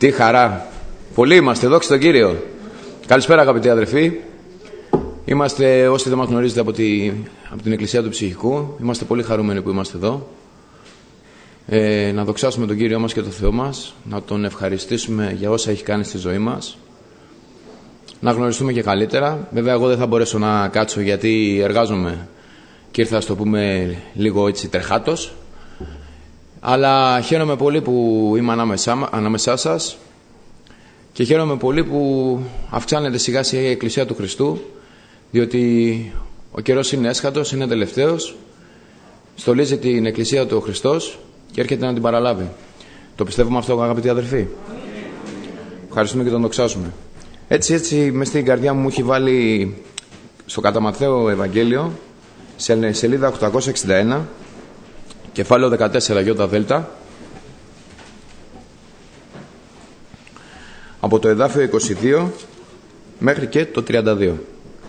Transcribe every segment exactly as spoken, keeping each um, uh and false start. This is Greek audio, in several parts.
Τι χαρά. Πολλοί είμαστε, δόξα τω Κύριο. Καλησπέρα αγαπητοί αδερφοί. Είμαστε, όσοι δεν μας γνωρίζετε από, τη, από την Εκκλησία του Ψυχικού, είμαστε πολύ χαρούμενοι που είμαστε εδώ. Ε, να δοξάσουμε τον Κύριο μας και τον Θεό μας, να τον ευχαριστήσουμε για όσα έχει κάνει στη ζωή μας, να γνωριστούμε και καλύτερα. Βέβαια εγώ δεν θα μπορέσω να κάτσω γιατί εργάζομαι και ήρθα, στο πούμε, λίγο έτσι τρεχάτος. Αλλά χαίρομαι πολύ που είμαι ανάμεσά, ανάμεσά σας και χαίρομαι πολύ που αυξάνεται σιγά σιγά η Εκκλησία του Χριστού, διότι ο καιρός είναι έσχατος, είναι τελευταίος, στολίζει την Εκκλησία του ο Χριστός και έρχεται να την παραλάβει. Το πιστεύουμε αυτό, αγαπητοί αδερφοί? Ευχαριστούμε και τον δοξάζουμε. Έτσι, έτσι, μες στην καρδιά μου μου έχει βάλει στο κατά Ματθαίο Ευαγγέλιο, σε σελίδα οκτακόσια εξήντα ένα, κεφάλαιο δεκατέσσερα γιώτα δέλτα, από το εδάφιο είκοσι δύο μέχρι και το τριάντα δύο.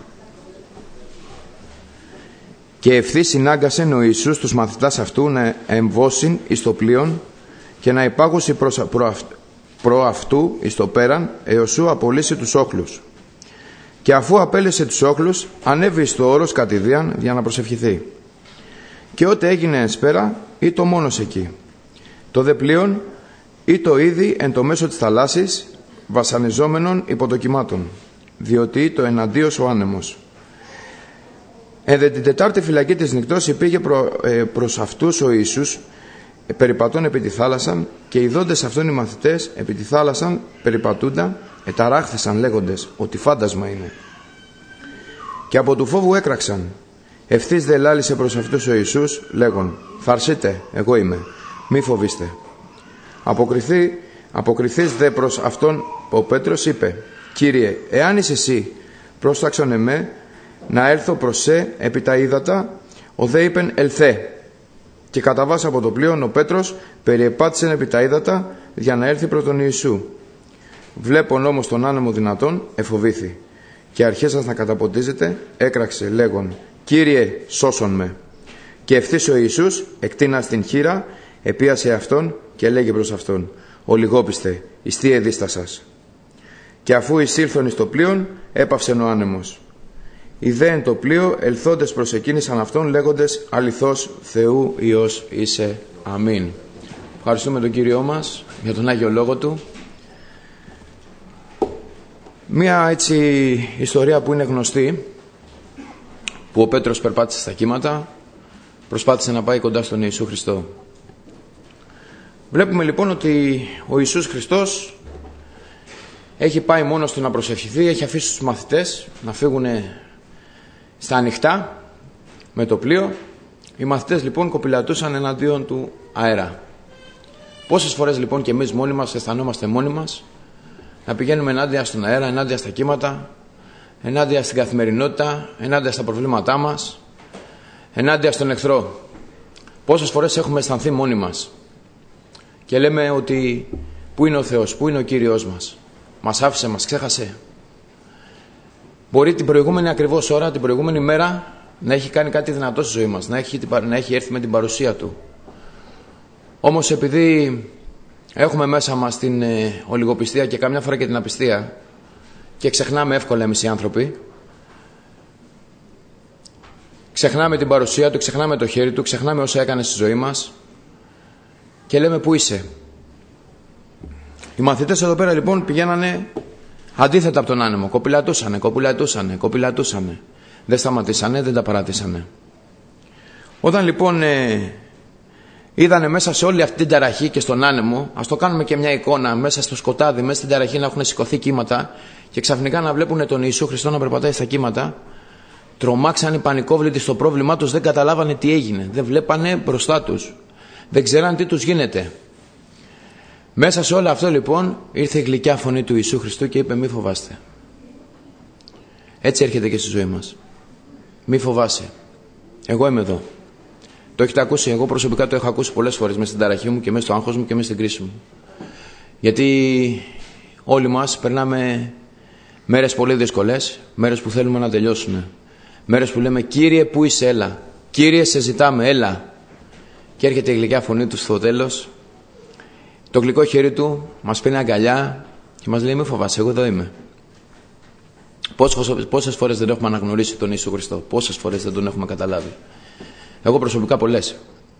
Και ευθύς συνάγκασεν ο Ιησούς τους μαθητάς αυτού να εμβώσιν εις το πλοίον και να υπάγουσι προς, προ, αυ, προ αυτού εις το πέραν, εωσού απολύσει τους όχλους. Και αφού απέλεσε τους όχλους, ανέβη στο όρος κατηδίαν για να προσευχηθεί. Και ότε έγινε εσπέρα, ή το μόνος εκεί. Το δε πλοίον, ή το ήδη εν το μέσο της θαλάσσης, βασανιζόμενων υποτοκυμάτων, διότι το εναντίος ο άνεμος. Εν δε την τετάρτη φυλακή της νυχτός υπήγε προ, ε, προς αυτούς ο Ιησούς, ε, περιπατών επί τη θάλασσαν, και οι δόντες αυτών οι μαθητές επί τη θάλασσαν περιπατούντα, εταράχθησαν λέγοντες ότι φάντασμα είναι. Και από του φόβου έκραξαν. Ευθύς δε λάλησε προς αυτούς ο Ιησούς, λέγον, φαρσείτε, εγώ είμαι, μη φοβήστε. Αποκριθεί, αποκριθείς δε προς αυτόν ο Πέτρος είπε, Κύριε, εάν είσαι εσύ, πρόσταξον εμέ, να έλθω προς σε επί τα ύδατα, ο δε είπεν ελθέ. Και καταβάς από το πλοίον ο Πέτρος περιεπάτησεν επί τα ύδατα για να έρθει προς τον Ιησού. Βλέπον όμως τον άνεμο δυνατόν, εφοβήθη. Και αρχίσας να καταποντίζεται, έκραξε λέγον, Κύριε, σώσον με. Και ευθύς ο Ιησούς, εκτείνας την χείρα, επίασε αυτόν και λέγει προς αυτόν, ολιγόπιστε, εις τι εδίστασας. Και αφού εισήλθον εις το πλοίον, έπαυσεν ο άνεμος. Οι δε εν το πλοίο ελθόντες προσεκίνησαν αυτόν λέγοντες αληθώς Θεού Υιός είσαι. Αμήν. Ευχαριστούμε τον Κύριό μας για τον Άγιο Λόγο Του. Μία έτσι ιστορία που είναι γνωστή, που ο Πέτρος περπάτησε στα κύματα, προσπάθησε να πάει κοντά στον Ιησού Χριστό. Βλέπουμε λοιπόν ότι ο Ιησούς Χριστός έχει πάει μόνος του να προσευχηθεί, έχει αφήσει τους μαθητές να φύγουν στα ανοιχτά με το πλοίο. Οι μαθητές λοιπόν κοπηλατούσαν εναντίον του αέρα. Πόσες φορές λοιπόν και εμείς μόνοι μας αισθανόμαστε μόνοι μας να πηγαίνουμε ενάντια στον αέρα, ενάντια στα κύματα, ενάντια στην καθημερινότητα, ενάντια στα προβλήματά μας, ενάντια στον εχθρό. Πόσες φορές έχουμε αισθανθεί μόνοι μας και λέμε ότι πού είναι ο Θεός, πού είναι ο Κύριος μας, μας άφησε, μας ξέχασε. Μπορεί την προηγούμενη ακριβώς ώρα, την προηγούμενη μέρα να έχει κάνει κάτι δυνατό στη ζωή μας, να έχει, να έχει έρθει με την παρουσία Του. Όμως επειδή έχουμε μέσα μας την ε, ολιγοπιστία και καμιά φορά και την απιστία και ξεχνάμε εύκολα εμείς οι άνθρωποι, ξεχνάμε την παρουσία Του, ξεχνάμε το χέρι Του, ξεχνάμε όσα έκανε στη ζωή μας και λέμε πού είσαι. Οι μαθητές εδώ πέρα λοιπόν πηγαίνανε αντίθετα από τον άνεμο, κοπηλατούσανε, κοπηλατούσανε, κοπηλατούσανε. Δεν σταματήσανε, δεν τα παράτησανε. Όταν λοιπόν ε, είδανε μέσα σε όλη αυτή την ταραχή και στον άνεμο, ας το κάνουμε και μια εικόνα, μέσα στο σκοτάδι, μέσα στην ταραχή να έχουν σηκωθεί κύματα και ξαφνικά να βλέπουν τον Ιησού Χριστό να περπατάει στα κύματα, τρομάξανε πανικόβλητοι στο πρόβλημά τους, δεν καταλάβανε τι έγινε, δεν βλέπανε μπροστά τους, δεν ξέραν τι τους γίνεται. Μέσα σε όλο αυτό λοιπόν ήρθε η γλυκιά φωνή του Ιησού Χριστού και είπε μη φοβάστε. Έτσι έρχεται και στη ζωή μας. Μη φοβάσαι. Εγώ είμαι εδώ. Το έχετε ακούσει, εγώ προσωπικά το έχω ακούσει πολλές φορές μέσα στην ταραχή μου και μέσα στο άγχος μου και μέσα στην κρίση μου. Γιατί όλοι μας περνάμε μέρες πολύ δύσκολες, μέρες που θέλουμε να τελειώσουν. Μέρες που λέμε Κύριε πού είσαι, έλα. Κύριε σε ζητάμε, έλα. Και έρχεται η γλυκιά φωνή του στο τέλος Το γλυκό χέρι του μας παίρνει αγκαλιά και μας λέει: μη φοβάσαι, εγώ εδώ είμαι. Πόσες, πόσες φορές δεν έχουμε αναγνωρίσει τον Ιησού Χριστό, πόσες φορές δεν τον έχουμε καταλάβει. Εγώ προσωπικά πολλές.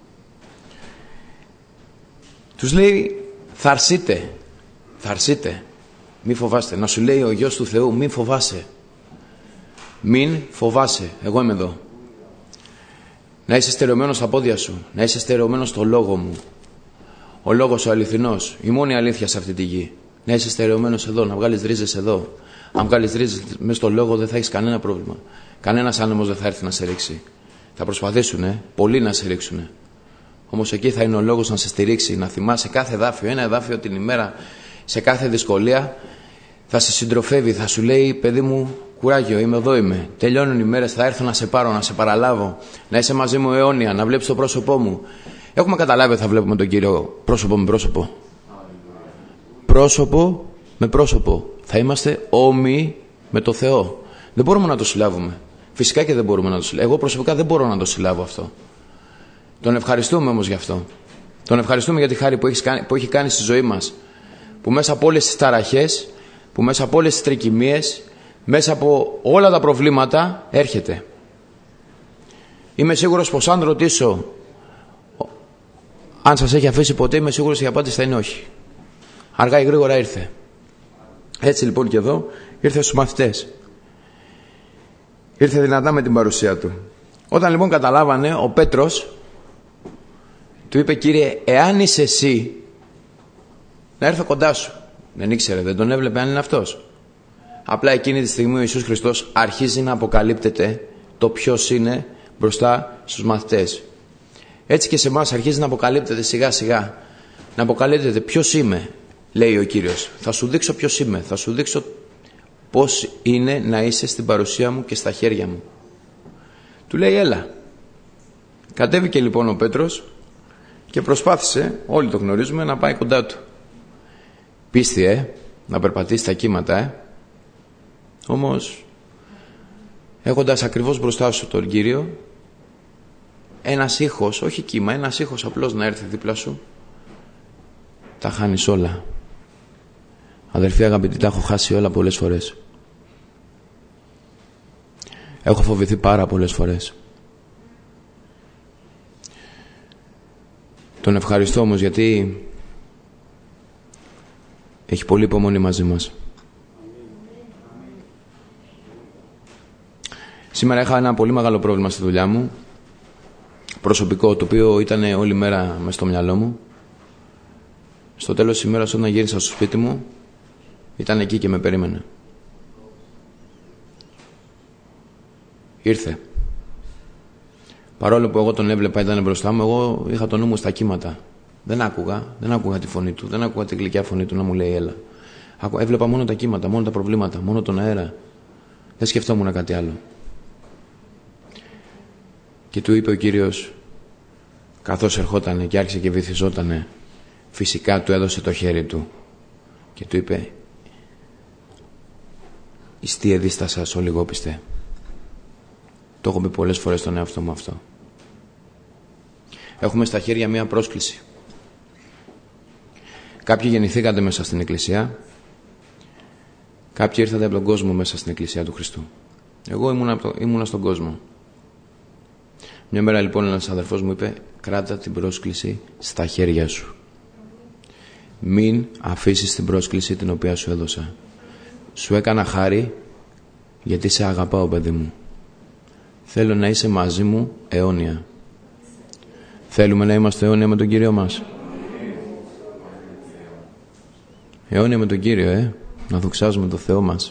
Τους λέει: θα αρσείτε, θα αρσείτε, μη φοβάστε. Να σου λέει ο Γιος του Θεού: μην φοβάσαι, μην φοβάσαι, εγώ είμαι εδώ. Να είσαι στερεωμένος στα πόδια σου, να είσαι στερεωμένος στο λόγο μου. Ο λόγος ο αληθινός, η μόνη αλήθεια σε αυτή τη γη. Να είσαι στερεωμένος εδώ, να βγάλεις ρίζες εδώ. Αν βγάλεις ρίζες μέσα στο λόγο, δεν θα έχεις κανένα πρόβλημα. Κανένας άνεμος δεν θα έρθει να σε ρίξει. Θα προσπαθήσουν, ε, πολλοί να σε ρίξουν. Όμως εκεί θα είναι ο λόγος να σε στηρίξει, να θυμάσαι κάθε εδάφιο, ένα εδάφιο την ημέρα, σε κάθε δυσκολία. Θα σε συντροφεύει, θα σου λέει: παιδί μου, κουράγιο, είμαι εδώ, είμαι. Τελειώνουν οι μέρες, θα έρθω να σε πάρω, να σε παραλάβω, να είσαι μαζί μου αιώνια, να βλέπεις το πρόσωπό μου. Έχουμε καταλάβει ότι θα βλέπουμε τον Κύριο πρόσωπο με πρόσωπο. Πρόσωπο με πρόσωπο. Θα είμαστε όμοιοι με το Θεό. Δεν μπορούμε να το συλλάβουμε. Φυσικά και δεν μπορούμε να το συλλάβουμε. Εγώ προσωπικά δεν μπορώ να το συλλάβω αυτό. Τον ευχαριστούμε όμως γι' αυτό. Τον ευχαριστούμε για τη χάρη που έχει κάνει, που έχει κάνει στη ζωή μας. Που μέσα από όλες τις ταραχές, που μέσα από όλες τις τρικυμίες, μέσα από όλα τα προβλήματα έρχεται. Είμαι σίγουρος πως αν ρωτήσω αν σας έχει αφήσει ποτέ, είμαι σίγουρος η απάντηση θα είναι όχι. Αργά ή γρήγορα ήρθε. Έτσι λοιπόν και εδώ ήρθε στους μαθητές. Ήρθε δυνατά με την παρουσία του. Όταν λοιπόν καταλάβανε, ο Πέτρος του είπε: Κύριε, εάν είσαι εσύ, να έρθω κοντά σου. Δεν ήξερε, δεν τον έβλεπε αν είναι αυτός. Απλά εκείνη τη στιγμή ο Ιησούς Χριστός αρχίζει να αποκαλύπτεται το ποιος είναι μπροστά στους μαθητές. Έτσι και σε εμάς αρχίζει να αποκαλύπτεται σιγά σιγά. Να αποκαλύπτεται ποιος είμαι, λέει ο Κύριος. Θα σου δείξω ποιος είμαι, θα σου δείξω πώς είναι να είσαι στην παρουσία μου και στα χέρια μου. Του λέει: έλα. Κατέβηκε λοιπόν ο Πέτρος και προσπάθησε, όλοι το γνωρίζουμε, να πάει κοντά του. Πίστη, ε, να περπατήσει τα κύματα, ε. Όμως, έχοντας ακριβώς μπροστά σου τον Κύριο, ένας ήχος, όχι κύμα, ένας ήχος απλώς να έρθει δίπλα σου, τα χάνεις όλα. Αδερφοί αγαπητοί, τα έχω χάσει όλα πολλές φορές. Έχω φοβηθεί πάρα πολλές φορές. Τον ευχαριστώ όμως γιατί έχει πολύ υπομονή μαζί μας. Σήμερα είχα ένα πολύ μεγάλο πρόβλημα στη δουλειά μου, προσωπικό, το οποίο ήταν όλη μέρα μες στο μυαλό μου. Στο τέλος της ημέρας, όταν γύρισα στο σπίτι μου, ήταν εκεί και με περίμενε. Ήρθε. Παρόλο που εγώ τον έβλεπα, ήταν μπροστά μου, εγώ είχα το νου μου στα κύματα. Δεν άκουγα, δεν άκουγα τη φωνή του, δεν άκουγα τη γλυκιά φωνή του να μου λέει έλα. Έβλεπα μόνο τα κύματα, μόνο τα προβλήματα, μόνο τον αέρα. Δεν σκεφτόμουν κάτι άλλο. Και του είπε ο Κύριος, καθώς ερχότανε και άρχισε και βυθιζότανε, φυσικά του έδωσε το χέρι του και του είπε: «Ιστή εδίστασας ο λιγόπιστε». Το έχω πει πολλές φορές στον εαυτό μου αυτό. Έχουμε στα χέρια μία πρόσκληση. Κάποιοι γεννηθήκατε μέσα στην Εκκλησία, κάποιοι ήρθατε από τον κόσμο μέσα στην Εκκλησία του Χριστού. Εγώ ήμουνα, ήμουνα στον κόσμο. Μια μέρα λοιπόν ένας αδερφός μου είπε: κράτα την πρόσκληση στα χέρια σου. Μην αφήσεις την πρόσκληση την οποία σου έδωσα. Σου έκανα χάρη γιατί σε αγαπάω, παιδί μου. Θέλω να είσαι μαζί μου αιώνια. Θέλουμε να είμαστε αιώνια με τον Κύριο μας. Αιώνια με τον Κύριο, ε. Να δοξάζουμε τον Θεό μας.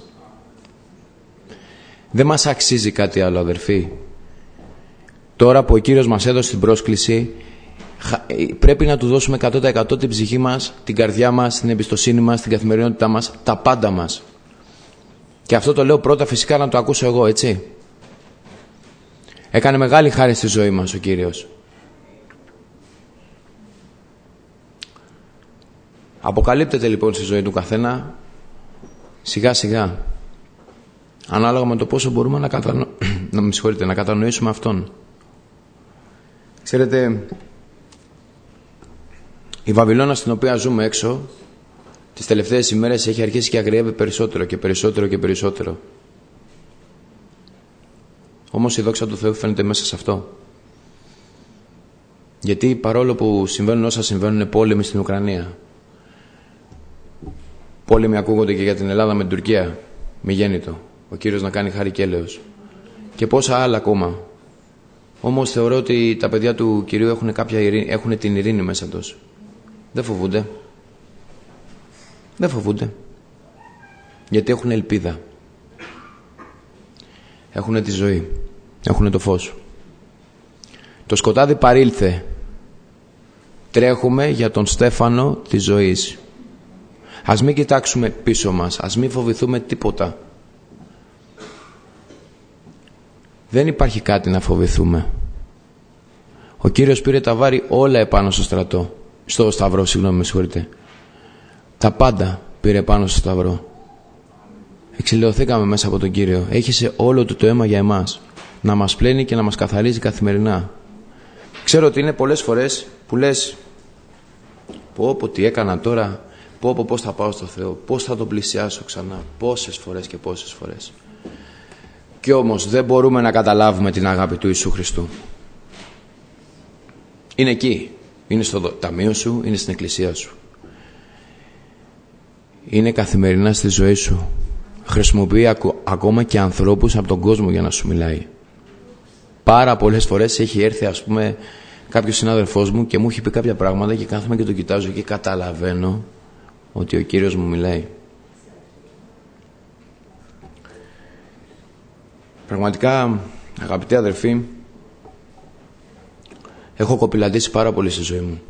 Δεν μας αξίζει κάτι άλλο, αδερφοί. Τώρα που ο Κύριος μας έδωσε την πρόσκληση, πρέπει να του δώσουμε εκατό τοις εκατό την ψυχή μας, την καρδιά μας, την εμπιστοσύνη μας, την καθημερινότητά μας, τα πάντα μας. Και αυτό το λέω πρώτα φυσικά να το ακούσω εγώ, έτσι. Έκανε μεγάλη χάρη στη ζωή μας ο Κύριος. Αποκαλύπτεται λοιπόν στη ζωή του καθένα σιγά σιγά, ανάλογα με το πόσο μπορούμε να, κατανο... να, με συγχωρείτε, να κατανοήσουμε Αυτόν. Ξέρετε, Η Βαβυλώνα στην οποία ζούμε έξω τις τελευταίες ημέρες έχει αρχίσει και αγριεύει περισσότερο και περισσότερο και περισσότερο. Όμως η δόξα του Θεού φαίνεται μέσα σε αυτό. Γιατί παρόλο που συμβαίνουν όσα συμβαίνουν, πόλεμοι στην Ουκρανία, πόλεμοι ακούγονται και για την Ελλάδα με την Τουρκία, μη γέννητο, ο Κύριος να κάνει χάρη και έλεος, και πόσα άλλα ακόμα. Όμως θεωρώ ότι τα παιδιά του Κυρίου έχουν, κάποια ειρήνη, έχουν την ειρήνη μέσα τους. Δεν φοβούνται. Δεν φοβούνται. Γιατί έχουν ελπίδα. Έχουν τη ζωή. Έχουν το φως. Το σκοτάδι παρήλθε. Τρέχουμε για τον στέφανο της ζωής. Ας μην κοιτάξουμε πίσω μας. Ας μην φοβηθούμε τίποτα. Δεν υπάρχει κάτι να φοβηθούμε. Ο Κύριος πήρε τα βάρη όλα επάνω στο στρατό. Στο σταυρό, συγγνώμη, με συγχωρείτε. Τα πάντα πήρε πάνω στο σταυρό. Εξηλαιωθήκαμε μέσα από τον Κύριο. Έχισε όλο του το αίμα για εμάς. Να μας πλένει και να μας καθαρίζει καθημερινά. Ξέρω ότι είναι πολλές φορές που λες, πω πω τι έκανα τώρα, πω πω πώς θα πάω στο Θεό, πώς θα τον πλησιάσω ξανά, πόσες φορές και πόσες φορές. Κι όμως δεν μπορούμε να καταλάβουμε την αγάπη του Ιησού Χριστού. Είναι εκεί. Είναι στο ταμείο σου, είναι στην εκκλησία σου. Είναι καθημερινά στη ζωή σου. Χρησιμοποιεί ακο, ακόμα και ανθρώπους από τον κόσμο για να σου μιλάει. Πάρα πολλές φορές έχει έρθει, ας πούμε, κάποιος συνάδελφός μου και μου έχει πει κάποια πράγματα και κάθομαι και το κοιτάζω και καταλαβαίνω ότι ο Κύριος μου μιλάει. Πραγματικά, αγαπητοί αδερφοί, έχω κοπηλαντήσει πάρα πολύ στη ζωή μου.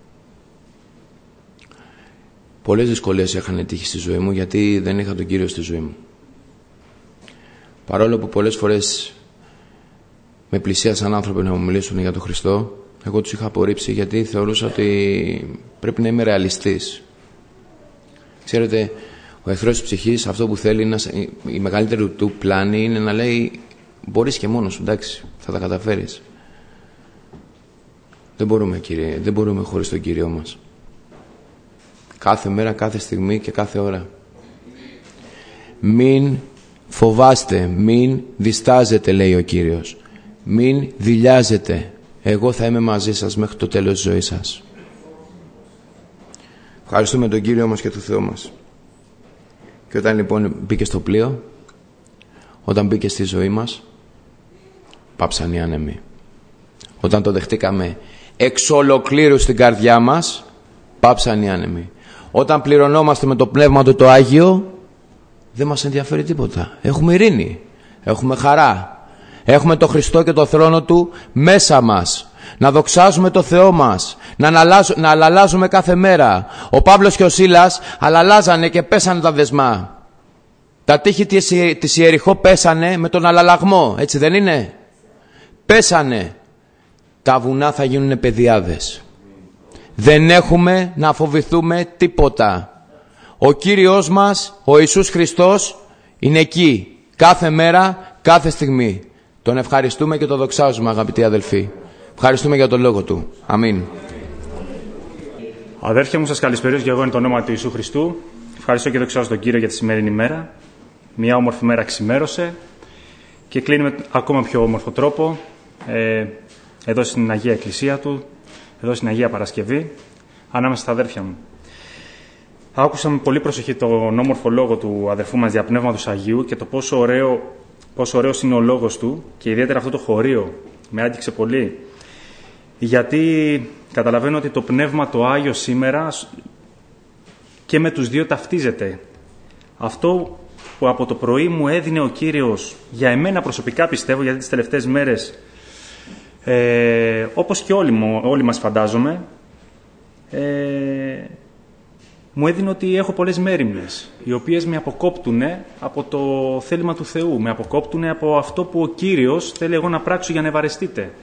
Πολλές δυσκολίες είχαν τύχει στη ζωή μου γιατί δεν είχα τον Κύριο στη ζωή μου. Παρόλο που πολλές φορές με πλησίασαν άνθρωποι να μου μιλήσουν για τον Χριστό, εγώ τους είχα απορρίψει γιατί θεωρούσα ότι πρέπει να είμαι ρεαλιστής. Ξέρετε, ο εχθρός της ψυχής αυτό που θέλει, να, η μεγαλύτερη του πλάνη είναι να λέει μπορείς και μόνος σου, εντάξει, θα τα καταφέρεις. Δεν μπορούμε, Κύριε, δεν μπορούμε χωρίς τον Κύριο μας. Κάθε μέρα, κάθε στιγμή και κάθε ώρα. Μην φοβάστε, μην διστάζετε, λέει ο Κύριος. Μην δειλιάζετε. Εγώ θα είμαι μαζί σας μέχρι το τέλος της ζωής σας. Ευχαριστούμε τον Κύριο μας και τον Θεό μας. Και όταν λοιπόν μπήκε στο πλοίο, όταν μπήκε στη ζωή μας, πάψαν οι άνεμοι. Όταν το δεχτήκαμε εξ ολοκλήρου στην καρδιά μας, πάψαν οι άνεμοι. Όταν πληρωνόμαστε με το Πνεύμα του το Άγιο, δεν μας ενδιαφέρει τίποτα. Έχουμε ειρήνη, έχουμε χαρά, έχουμε το Χριστό και το θρόνο Του μέσα μας. Να δοξάζουμε το Θεό μας, να, αναλάζουμε, να αλλάζουμε κάθε μέρα. Ο Παύλος και ο Σίλας αλλάζανε και πέσανε τα δεσμά. Τα τείχη της Ιεριχώ πέσανε με τον αλλαλαγμό, έτσι δεν είναι? Πέσανε. Τα βουνά θα γίνουν πεδιάδες. Δεν έχουμε να φοβηθούμε τίποτα. Ο Κύριος μας, ο Ιησούς Χριστός, είναι εκεί. Κάθε μέρα, κάθε στιγμή. Τον ευχαριστούμε και τον δοξάζουμε, αγαπητοί αδελφοί. Ευχαριστούμε για τον λόγο Του. Αμήν. Αδέρφια μου, σας καλησπέριζω και εγώ εν το όνομα του Ιησού Χριστού. Ευχαριστώ και δοξάζω τον Κύριο για τη σημερινή μέρα. Μια όμορφη μέρα ξημέρωσε και κλείνει με ακόμα πιο όμορφο τρόπο. Ε, εδώ στην Αγία Εκκλησία Του, εδώ στην Αγία Παρασκευή, ανάμεσα στα αδέρφια μου. Άκουσα με πολύ προσοχή τον όμορφο λόγο του αδερφού μας Διαπνεύματος Αγίου και το πόσο, ωραίο, πόσο ωραίος είναι ο λόγος του και ιδιαίτερα αυτό το χωρίο με άγγιξε πολύ. Γιατί καταλαβαίνω ότι το Πνεύμα το Άγιο σήμερα και με τους δύο ταυτίζεται. Αυτό που από το πρωί μου έδινε ο Κύριος, για εμένα προσωπικά πιστεύω, γιατί τις τελευταίες μέρες, ε, όπως και όλοι, όλοι μας φαντάζομαι, ε, μου έδινε ότι έχω πολλές μέριμνες, οι οποίες με αποκόπτουν από το θέλημα του Θεού, με αποκόπτουν από αυτό που ο Κύριος θέλει εγώ να πράξω για να ευαρεστείτε.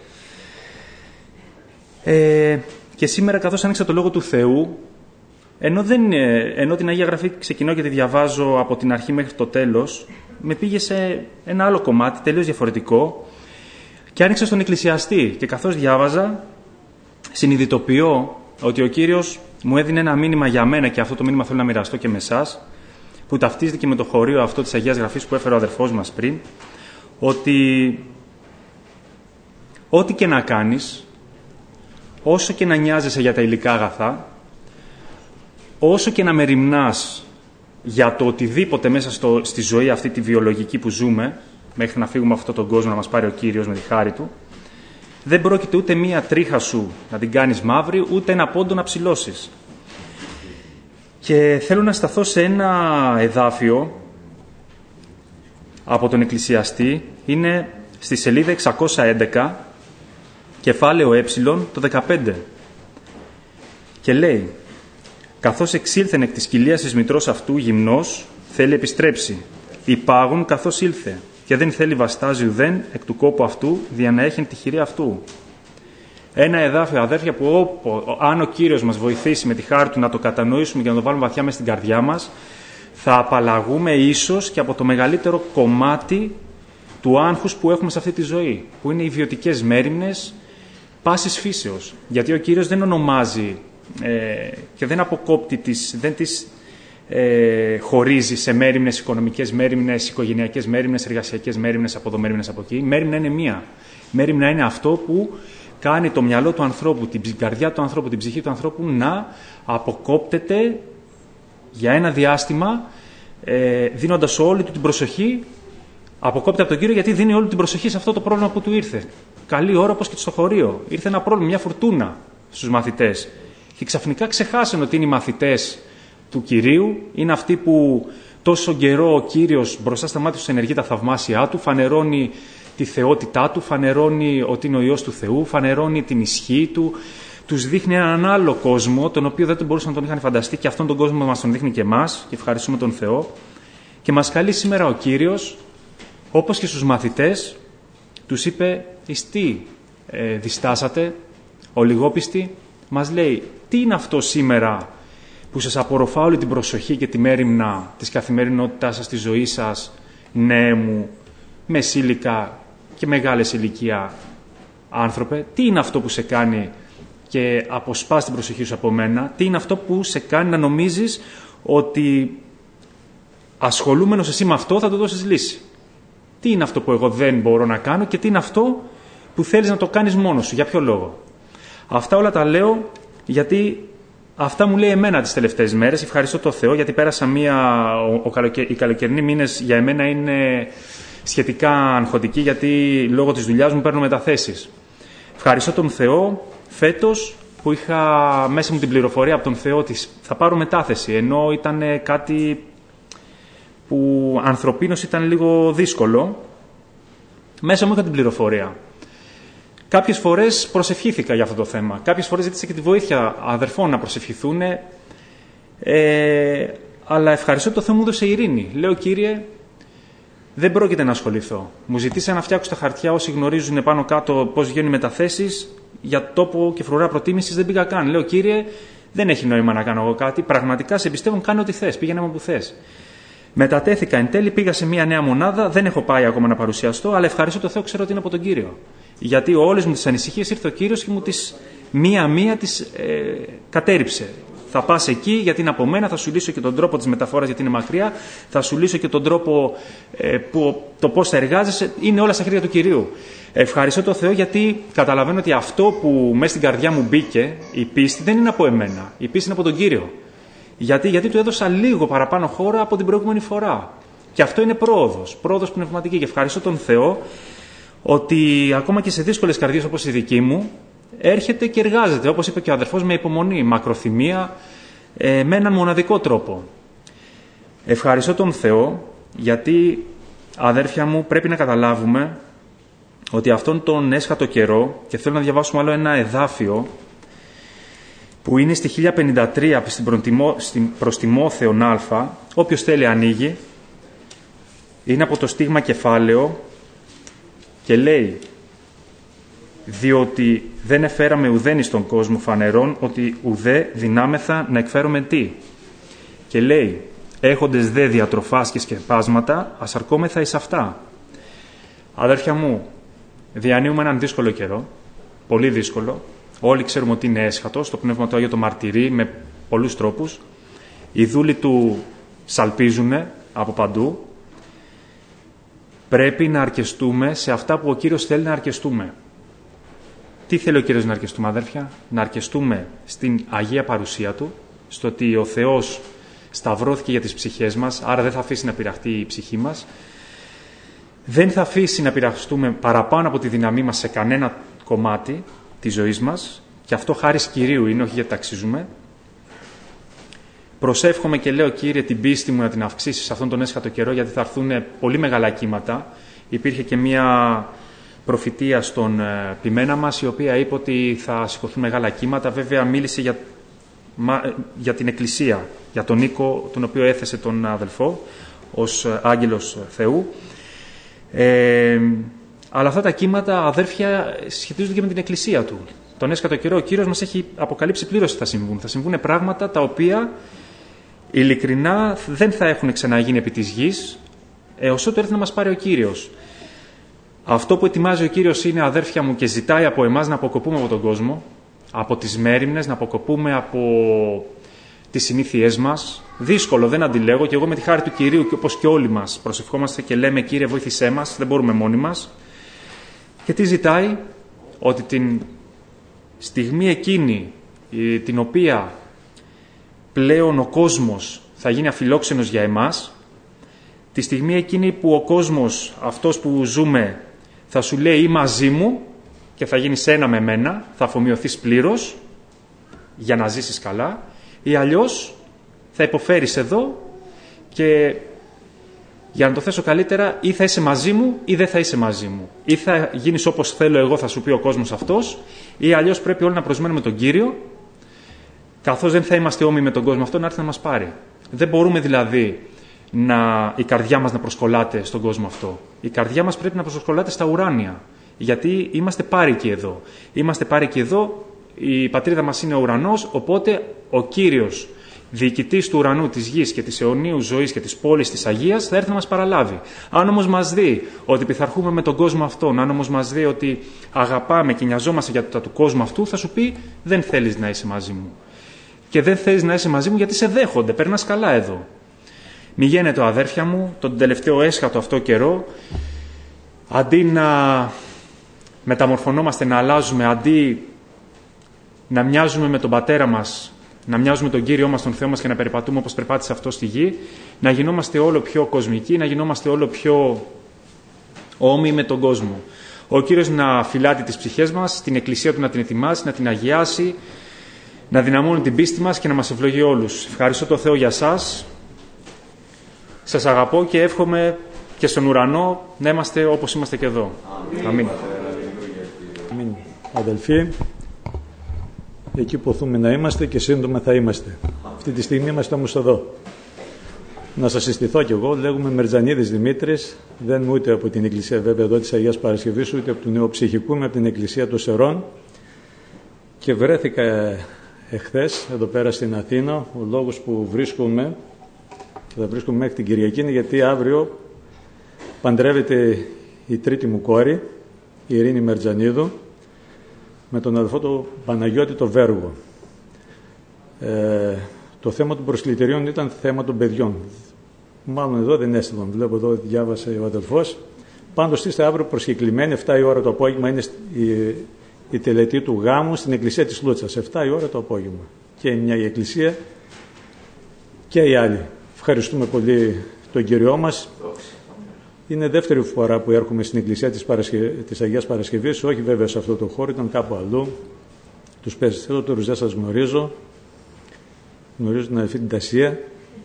Ε, και σήμερα, καθώς άνοιξα το Λόγο του Θεού, ενώ, δεν, ενώ την Αγία Γραφή ξεκινώ και τη διαβάζω από την αρχή μέχρι το τέλος, με πήγε σε ένα άλλο κομμάτι, τελείως διαφορετικό, και άνοιξα στον Εκκλησιαστή. Και καθώς διάβαζα, συνειδητοποιώ ότι ο Κύριος μου έδινε ένα μήνυμα για μένα και αυτό το μήνυμα θέλω να μοιραστώ και με εσάς, που ταυτίζεται και με το χωρίο αυτό της Αγίας Γραφής που έφερε ο αδερφός μας πριν, ότι ό,τι και να κάνεις, όσο και να νοιάζεσαι για τα υλικά αγαθά, όσο και να μεριμνάς για το οτιδήποτε μέσα στο, στη ζωή αυτή τη βιολογική που ζούμε, μέχρι να φύγουμε από αυτόν τον κόσμο να μας πάρει ο Κύριος με τη χάρη Του, δεν πρόκειται ούτε μία τρίχα σου να την κάνεις μαύρη, ούτε ένα πόντο να ψηλώσεις. Και θέλω να σταθώ σε ένα εδάφιο από τον Εκκλησιαστή, είναι στη σελίδα εξακόσια έντεκα, κεφάλαιο ε, το δεκαπέντε. Και λέει: «Καθώς εξήλθεν εκ της κοιλίας της μητρός αυτού γυμνός, θέλει επιστρέψει. Υπάγουν καθώς ήλθε, και δεν θέλει βαστάζει ουδέν εκ του κόπου αυτού, δια να έχειν τη χειρή αυτού». Ένα εδάφιο, αδέρφια, που όπου, αν ο Κύριος μας βοηθήσει με τη χάρη Του να το κατανοήσουμε και να το βάλουμε βαθιά μέσα στην καρδιά μας, θα απαλλαγούμε ίσως και από το μεγαλύτερο κομμάτι του άγχους που έχουμε σε αυτή τη ζωή, που είναι οι βιωτικές μέριμνες πάσης φύσεως. Γιατί ο Κύριος δεν ονομάζει ε, και δεν αποκόπτει, τις, δεν τις ε, χωρίζει σε μέριμνες, οικονομικές μέριμνες, οικογενειακές μέριμνες, εργασιακές μέριμνες, από εδώ μέριμνες από εκεί. Η μέριμνα είναι μία. Η μέριμνα είναι αυτό που κάνει το μυαλό του ανθρώπου, την καρδιά του ανθρώπου, την ψυχή του ανθρώπου να αποκόπτεται για ένα διάστημα, ε, δίνοντας όλη του την προσοχή. Αποκόπτεται από τον Κύριο γιατί δίνει όλη την προσοχή σε αυτό το πρόβλημα που του ήρθε. Καλή ώρα, όπως και στο χωρίο. Ήρθε ένα πρόβλημα, μια φουρτούνα στους μαθητές. Και ξαφνικά ξεχάσαν ότι είναι οι μαθητές του Κυρίου, είναι αυτοί που τόσο καιρό ο Κύριος μπροστά στα μάτια τους ενεργεί τα θαυμάσια Του, φανερώνει τη θεότητά Του, φανερώνει ότι είναι ο Υιός του Θεού, φανερώνει την ισχύ Του, τους δείχνει έναν άλλο κόσμο, τον οποίο δεν τον μπορούσαν να τον είχαν φανταστεί, και αυτόν τον κόσμο μας τον δείχνει και εμάς, και ευχαριστούμε τον Θεό. Και μας καλεί σήμερα ο Κύριος, όπως και στους μαθητές, τους είπε: «Εις τι ε, διστάσατε, ολιγόπιστοι?» Μας λέει: τι είναι αυτό σήμερα που σας απορροφά όλη την προσοχή και τη μέριμνα της καθημερινότητάς σας, στη ζωή σας, νέε μου, μεσήλικα και μεγάλες ηλικία άνθρωπε? Τι είναι αυτό που σε κάνει και αποσπάς την προσοχή σου από μένα? Τι είναι αυτό που σε κάνει να νομίζεις ότι ασχολούμενος εσύ με αυτό θα το δώσεις λύση? Τι είναι αυτό που εγώ δεν μπορώ να κάνω και τι είναι αυτό που θέλεις να το κάνεις μόνος σου? Για ποιο λόγο? Αυτά όλα τα λέω γιατί αυτά μου λέει εμένα τις τελευταίες μέρες. Ευχαριστώ τον Θεό γιατί πέρασα μία... Ο, ο καλοκαι... Οι καλοκαιρινοί μήνες για εμένα είναι σχετικά αγχωτικοί, γιατί λόγω της δουλειάς μου παίρνω μεταθέσεις. Ευχαριστώ τον Θεό φέτος που είχα μέσα μου την πληροφορία από τον Θεό ότι θα πάρω μετάθεση, ενώ ήταν κάτι που ανθρωπίνως ήταν λίγο δύσκολο. Μέσα μου είχα την πληροφορία. Κάποιες φορές προσευχήθηκα για αυτό το θέμα. Κάποιες φορές ζήτησα και τη βοήθεια αδερφών να προσευχηθούν. Ε, αλλά ευχαριστώ το Θεό μου έδωσε ειρήνη. Λέω: Κύριε, δεν πρόκειται να ασχοληθώ. Μου ζητήσα να φτιάξω τα χαρτιά, όσοι γνωρίζουν πάνω κάτω πώς βγαίνουν οι μεταθέσεις. Για τόπο και φρουρά προτίμησης δεν πήγα καν. Λέω: Κύριε, δεν έχει νόημα να κάνω εγώ κάτι. Πραγματικά σε εμπιστεύω, κάνω ό,τι θες. Πήγαινε μου που θες. Μετατέθηκα εν τέλει, πήγα σε μια νέα μονάδα. Δεν έχω πάει ακόμα να παρουσιαστώ, αλλά ευχαριστώ το Θεό, ξέρω ότι είναι από τον Κύριο. Γιατί όλες μου τις ανησυχίες ήρθε ο Κύριος και μου τις μία-μία τις ε, κατέριψε. Θα πας εκεί γιατί είναι από μένα, θα σου λύσω και τον τρόπο της μεταφοράς γιατί είναι μακριά, θα σου λύσω και τον τρόπο ε, που, το πώς θα εργάζεσαι, είναι όλα στα χέρια του Κυρίου. Ευχαριστώ τον Θεό γιατί καταλαβαίνω ότι αυτό που μέσα στην καρδιά μου μπήκε, η πίστη, δεν είναι από εμένα, η πίστη είναι από τον Κύριο. Γιατί, γιατί του έδωσα λίγο παραπάνω χώρα από την προηγούμενη φορά. Και αυτό είναι πρόοδος, πρόοδος πνευματική. Και ευχαριστώ τον Θεό ότι ακόμα και σε δύσκολες καρδιές όπως η δική μου, έρχεται και εργάζεται, όπως είπε και ο αδερφός, με υπομονή, μακροθυμία, ε, με έναν μοναδικό τρόπο. Ευχαριστώ τον Θεό, γιατί, αδέρφια μου, πρέπει να καταλάβουμε ότι αυτόν τον έσχατο καιρό, και θέλω να διαβάσουμε άλλο ένα εδάφιο, που είναι στη χίλια πενήντα τρία προς Τιμόθεον Α, όποιος θέλει ανοίγει, είναι από το στίγμα κεφάλαιο, και λέει: διότι δεν εφέραμε ουδέν εις τον κόσμο φανερών, ότι ουδέ δυνάμεθα να εκφέρουμε τι. Και λέει: έχοντες δε διατροφάς και σκεπάσματα, ασαρκόμεθα εις αυτά. Αδέρφια μου, διανύουμε έναν δύσκολο καιρό, πολύ δύσκολο, Όλοι ξέρουμε ότι είναι έσχατος, το Πνεύμα του Άγιο το μαρτυρεί με πολλούς τρόπους. Οι δούλοι του σαλπίζουν από παντού. Πρέπει να αρκεστούμε σε αυτά που ο Κύριος θέλει να αρκεστούμε. Τι θέλει ο Κύριος να αρκεστούμε, αδέρφια? Να αρκεστούμε στην Αγία Παρουσία Του, στο ότι ο Θεός σταυρώθηκε για τις ψυχές μας, άρα δεν θα αφήσει να πειραχτεί η ψυχή μας. Δεν θα αφήσει να πειραχτούμε παραπάνω από τη δύναμή μας σε κανένα κομμάτι της ζωής μας, και αυτό χάρις Κυρίου είναι, όχι γιατί ταξίζουμε. Προσεύχομαι και λέω, Κύριε, την πίστη μου να την αυξήσεις σε αυτόν τον έσχατο καιρό, γιατί θα έρθουν πολύ μεγάλα κύματα. Υπήρχε και μία προφητεία στον ποιμένα μας, η οποία είπε ότι θα σηκωθούν μεγάλα κύματα. Βέβαια, μίλησε για, για την Εκκλησία, για τον Νίκο, τον οποίο έθεσε τον αδελφό, ως άγγελος Θεού. Ε, αλλά αυτά τα κύματα, αδέρφια, σχετίζονται και με την Εκκλησία Του. Τον έσχατο καιρό ο Κύριος μας έχει αποκαλύψει πλήρως ότι θα συμβούν. Θα συμβούν πράγματα τα οποία ειλικρινά δεν θα έχουν ξαναγίνει επί της γης, έως ότου έρθει να μας πάρει ο Κύριος. Αυτό που ετοιμάζει ο Κύριος είναι, αδέρφια μου, και ζητάει από εμάς να αποκοπούμε από τον κόσμο, από τις μέριμνες, να αποκοπούμε από τις συνήθειές μας. Δύσκολο, δεν αντιλέγω, και εγώ με τη χάρη του Κυρίου, και όπως και όλοι μας προσευχόμαστε και λέμε, Κύριε, βοήθησέ μας, δεν μπορούμε μόνοι μας. Και τι ζητάει? Ότι την στιγμή εκείνη την οποία πλέον ο κόσμος θα γίνει αφιλόξενος για εμάς, τη στιγμή εκείνη που ο κόσμος, αυτός που ζούμε, θα σου λέει «Ή μαζί μου» και θα γίνεις ένα με μένα, θα αφομοιωθείς πλήρως για να ζήσεις καλά, ή αλλιώς θα υποφέρεις εδώ και, για να το θέσω καλύτερα, ή θα είσαι μαζί μου ή δεν θα είσαι μαζί μου. Ή θα γίνεις όπως θέλω εγώ, θα σου πει ο κόσμος αυτός, ή αλλιώς πρέπει όλοι να προσμένουμε τον Κύριο, καθώς δεν θα είμαστε όμοιοι με τον κόσμο αυτό, να έρθει να μας πάρει. Δεν μπορούμε δηλαδή να, η καρδιά μας να προσκολάται στον κόσμο αυτό. Η καρδιά μας πρέπει να προσκολάται στα ουράνια, γιατί είμαστε πάρικοι εδώ. Είμαστε πάρικοι εδώ, η πατρίδα μας είναι ο ουρανός, οπότε ο Κύριος, διοικητής του ουρανού, της γης και της αιωνίου ζωής και της πόλης της Αγίας, θα έρθει να μας παραλάβει. Αν όμως μας δει ότι πειθαρχούμε με τον κόσμο αυτόν, αν όμως μας δει ότι αγαπάμε και νοιαζόμαστε για τα του κόσμου αυτού, θα σου πει δεν θέλεις να είσαι μαζί μου. Και δεν θέλεις να είσαι μαζί μου γιατί σε δέχονται, περνάς καλά εδώ. Μη γίνεται, αδέρφια μου, τον τελευταίο έσχατο αυτό καιρό, αντί να μεταμορφωνόμαστε, να αλλάζουμε, αντί να μοιάζουμε με τον Πατέρα μας, να μοιάζουμε τον Κύριό μας, τον Θεό μας, και να περιπατούμε όπως περπάτησε αυτό στη γη, να γινόμαστε όλο πιο κοσμικοί, να γινόμαστε όλο πιο όμοιοι με τον κόσμο. Ο Κύριος να φυλάτει τις ψυχές μας, την Εκκλησία Του να την ετοιμάσει, να την αγιάσει, να δυναμώνει την πίστη μας και να μας ευλογεί όλους. Ευχαριστώ τον Θεό για σας. Σας αγαπώ και εύχομαι και στον ουρανό να είμαστε όπως είμαστε και εδώ. Αμήν. Αμήν. Αδελφοί, εκεί που οθούμε να είμαστε και σύντομα θα είμαστε. Αυτή τη στιγμή είμαστε όμως εδώ. Να σας συστηθώ κι εγώ, λέγομαι Μερτζανίδης Δημήτρης, δεν είμαι ούτε από την Εκκλησία βέβαια εδώ της Αγίας Παρασκευής, ούτε από του Νεοψυχικού, είμαι από την Εκκλησία των Σερών, και βρέθηκα εχθές εδώ πέρα στην Αθήνα. Ο λόγος που βρίσκομαι και θα βρίσκομαι μέχρι την Κυριακή είναι γιατί αύριο παντρεύεται η τρίτη μου κόρη, η Ειρήνη Μερτζανίδου, με τον αδελφό του Παναγιώτη το Βέργο. Ε, το θέμα των προσκλητηρίων ήταν θέμα των παιδιών. Μάλλον εδώ δεν έστειλαν. Βλέπω εδώ διάβασε ο αδελφός. Πάντως είστε αύριο προσκεκλημένοι, εφτά η ώρα το απόγευμα είναι η, η τελετή του γάμου στην εκκλησία της Λούτσας. εφτά η ώρα το απόγευμα. Και μια η εκκλησία και η άλλη. Ευχαριστούμε πολύ τον Κυριό μας. Είναι δεύτερη φορά που έρχομαι στην εκκλησία της, Παρασκε... της Αγίας Παρασκευής, όχι βέβαια σε αυτό το χώρο, ήταν κάπου αλλού. Τους περισσότερους δεν σας γνωρίζω. Γνωρίζω την αδελφή την Τασία.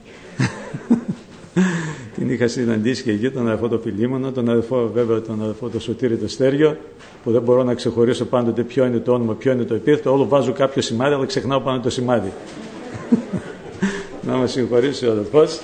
Την είχα συναντήσει και εκεί, τον αδελφό το Φιλίμωνο, τον αδελφό βέβαια τον αδελφό το Σωτήρη το Στέργιο, που δεν μπορώ να ξεχωρίσω πάντοτε ποιο είναι το όνομα, ποιο είναι το επίθετο. Όλο βάζω κάποιο σημάδι, αλλά ξεχνάω πάνω το σημάδι. Να μας συγχωρήσει ο αδελφός.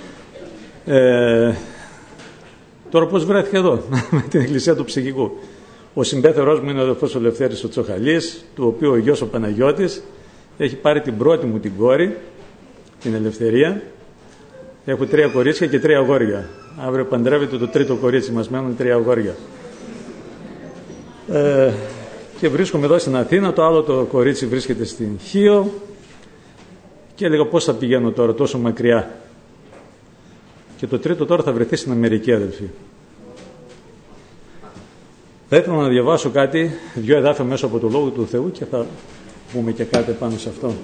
Ε, τώρα πώς βρέθηκα εδώ, με την εκκλησία του Ψυχικού. Ο συμπέθερός μου είναι ο αδελφός ο Λευτέρης ο Τσοχαλής, του οποίου ο γιος ο Παναγιώτης έχει πάρει την πρώτη μου την κόρη, την Ελευθερία. Έχω τρία κορίτσια και τρία αγόρια. Αύριο παντρεύεται το τρίτο κορίτσι μας, μένουν τρία αγόρια. Ε, και βρίσκομαι εδώ στην Αθήνα, το άλλο το κορίτσι βρίσκεται στην Χίο και έλεγα πώς θα πηγαίνω τώρα τόσο μακριά. Και το τρίτο τώρα θα βρεθεί στην Αμερική, αδελφοί. Θα ήθελα να διαβάσω κάτι, δύο εδάφια μέσα από το Λόγο του Θεού και θα πούμε και κάτι πάνω σε αυτό.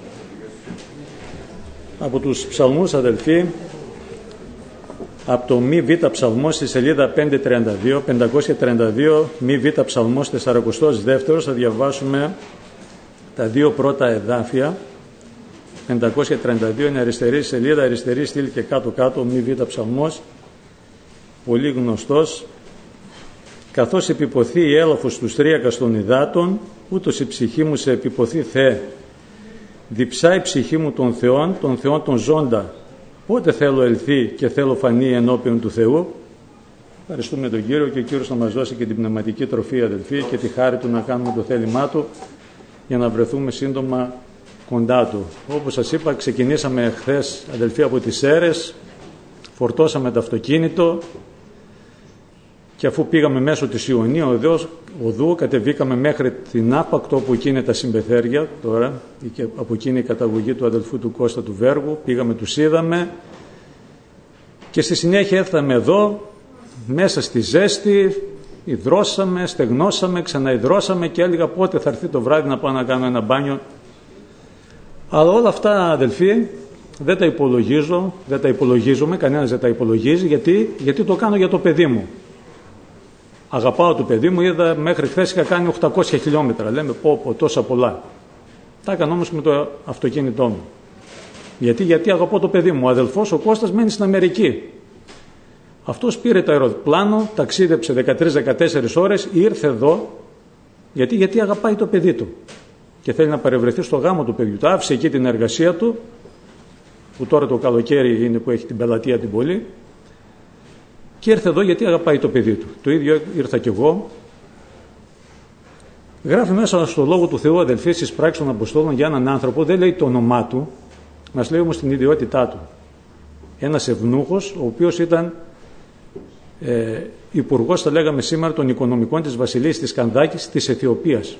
Από τους ψαλμούς, αδελφοί, από το μη β ψαλμό στη σελίδα πεντακόσια τριάντα δύο, πεντακόσια τριάντα δύο μη β ψαλμός σαράντα δύο, θα διαβάσουμε τα δύο πρώτα εδάφια. πεντακόσια τριάντα δύο είναι αριστερή σελίδα, αριστερή στήλη και κάτω-κάτω, μη β ψαλμός, πολύ γνωστός. Καθώς επιποθεί η έλαφος του στρίακας των υδάτων, ούτως η ψυχή μου σε επιποθεί Θεέ. Διψάει η ψυχή μου των Θεών, των Θεών των ζώντα. Πότε θέλω ελθεί και θέλω φανεί ενώπιον του Θεού. Ευχαριστούμε τον Κύριο και ο Κύριος να μας δώσει και την πνευματική τροφή, αδελφοί, και τη χάρη Του να κάνουμε το θέλημά Του για να βρεθούμε σύντομα κοντά Του. Όπως σας είπα, ξεκινήσαμε χθες, αδελφοί, από τις Σέρρες, φορτώσαμε το αυτοκίνητο και αφού πήγαμε μέσω της Ιωνίου οδού, κατεβήκαμε μέχρι την Άπακτο, όπου εκεί είναι τα συμπεθέρια τώρα, και από εκεί είναι η καταγωγή του αδελφού του Κώστα του Βέργου. Πήγαμε, τους είδαμε και στη συνέχεια έφταμε εδώ, μέσα στη ζέστη, υδρώσαμε, στεγνώσαμε, ξαναυδρώσαμε και έλεγα πότε θα έρθει το βράδυ να πάω να κάνω ένα μπάνιο. Αλλά όλα αυτά, αδελφοί, δεν τα υπολογίζω, δεν τα υπολογίζουμε, κανένας δεν τα υπολογίζει. Γιατί, γιατί το κάνω για το παιδί μου. Αγαπάω το παιδί μου, είδα μέχρι χθες είχα κάνει οκτακόσια χιλιόμετρα. Λέμε πω πω τόσα πολλά. Τα έκανα όμως με το αυτοκίνητό μου. Γιατί, γιατί αγαπώ το παιδί μου. Ο αδελφός ο Κώστας μένει στην Αμερική. Αυτός πήρε το αεροπλάνο, ταξίδεψε δεκατρείς με δεκατέσσερις ώρες, ήρθε εδώ. Γιατί, γιατί αγαπάει το παιδί του. Και θέλει να παρευρεθεί στο γάμο του παιδιού. Το άφησε εκεί την εργασία του, που τώρα το καλοκαίρι είναι που έχει την πελατεία την πολύ. Και ήρθε εδώ γιατί αγαπάει το παιδί του. Το ίδιο ήρθα κι εγώ. Γράφει μέσα στο Λόγο του Θεού, αδελφοί, στις πράξεις των Αποστόλων για έναν άνθρωπο, δεν λέει το όνομά του, μας λέει όμως την ιδιότητά του. Ένας ευνούχος, ο οποίος ήταν ε, υπουργός, θα λέγαμε σήμερα, των οικονομικών της βασιλείας της Κανδάκης της Αιθιοπίας.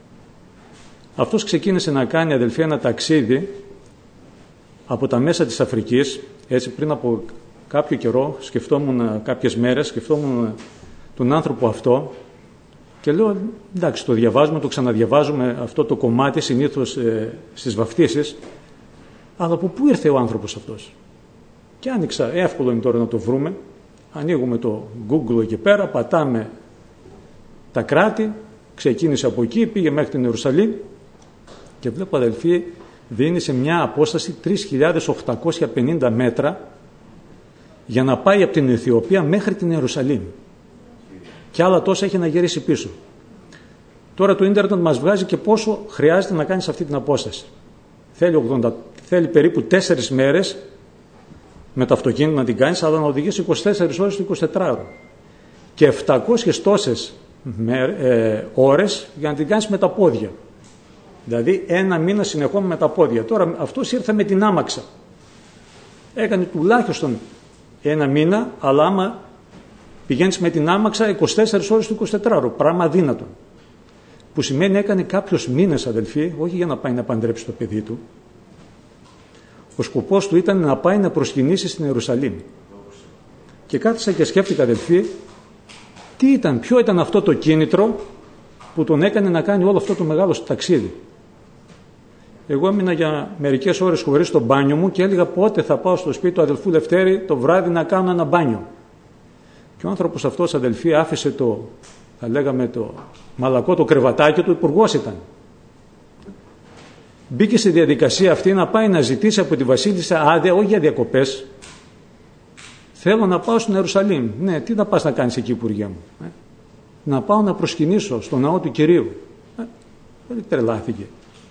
Αυτός ξεκίνησε να κάνει, αδελφοί, ένα ταξίδι από τα μέσα της Αφρικής, έτσι πριν από κάποιο καιρό, σκεφτόμουν κάποιες μέρες, σκεφτόμουν τον άνθρωπο αυτό και λέω εντάξει, το διαβάζουμε, το ξαναδιαβάζουμε αυτό το κομμάτι συνήθως ε, στις βαφτίσεις, αλλά από πού ήρθε ο άνθρωπος αυτός? Και άνοιξα, εύκολο είναι τώρα να το βρούμε, ανοίγουμε το Google εκεί πέρα, πατάμε τα κράτη, ξεκίνησε από εκεί, πήγε μέχρι την Ιερουσαλήμ και βλέπω, αδελφοί, δίνει σε μια απόσταση τρεις χιλιάδες οκτακόσια πενήντα μέτρα για να πάει από την Αιθιοπία μέχρι την Ιερουσαλήμ. Και άλλα τόσα έχει να γυρίσει πίσω. Τώρα το ίντερνετ μας βγάζει και πόσο χρειάζεται να κάνεις αυτή την απόσταση. Θέλει, ογδόντα, θέλει περίπου τέσσερις μέρες με το αυτοκίνητο να την κάνεις, αλλά να οδηγήσει είκοσι τέσσερις ώρες το εικοσιτετράωρο. Και επτακόσιες τόσες ε, ώρες για να την κάνεις με τα πόδια. Δηλαδή ένα μήνα συνεχόμενα με τα πόδια. Τώρα αυτός ήρθε με την άμαξα. Έκανε τουλάχιστον ένα μήνα, αλλά άμα πηγαίνεις με την άμαξα είκοσι τέσσερις ώρες το εικοσιτετράωρο, πράγμα αδύνατο. Που σημαίνει έκανε κάποιους μήνες, αδελφοί, όχι για να πάει να παντρέψει το παιδί του. Ο σκοπός του ήταν να πάει να προσκυνήσει στην Ιερουσαλήμ. Και κάθισα και σκέφτηκα, αδελφοί, τι ήταν, ποιο ήταν αυτό το κίνητρο που τον έκανε να κάνει όλο αυτό το μεγάλο ταξίδι. Εγώ έμεινα για μερικές ώρες χωρίς το μπάνιο μου και έλεγα πότε θα πάω στο σπίτι του αδελφού Λευτέρη το βράδυ να κάνω ένα μπάνιο. Και ο άνθρωπος αυτός, αδελφοί, άφησε το, θα λέγαμε, το μαλακό το κρεβατάκι του, υπουργός ήταν. Μπήκε στη διαδικασία αυτή να πάει να ζητήσει από τη Βασίλισσα άδεια, όχι για διακοπές. Θέλω να πάω στην Ιερουσαλήμ. Ναι, τι θα πας να κάνεις εκεί, υπουργέ μου? Ε? Να πάω να προσκυνήσω στο ναό του Κυρίου. Ε, δεν τρελάθηκε.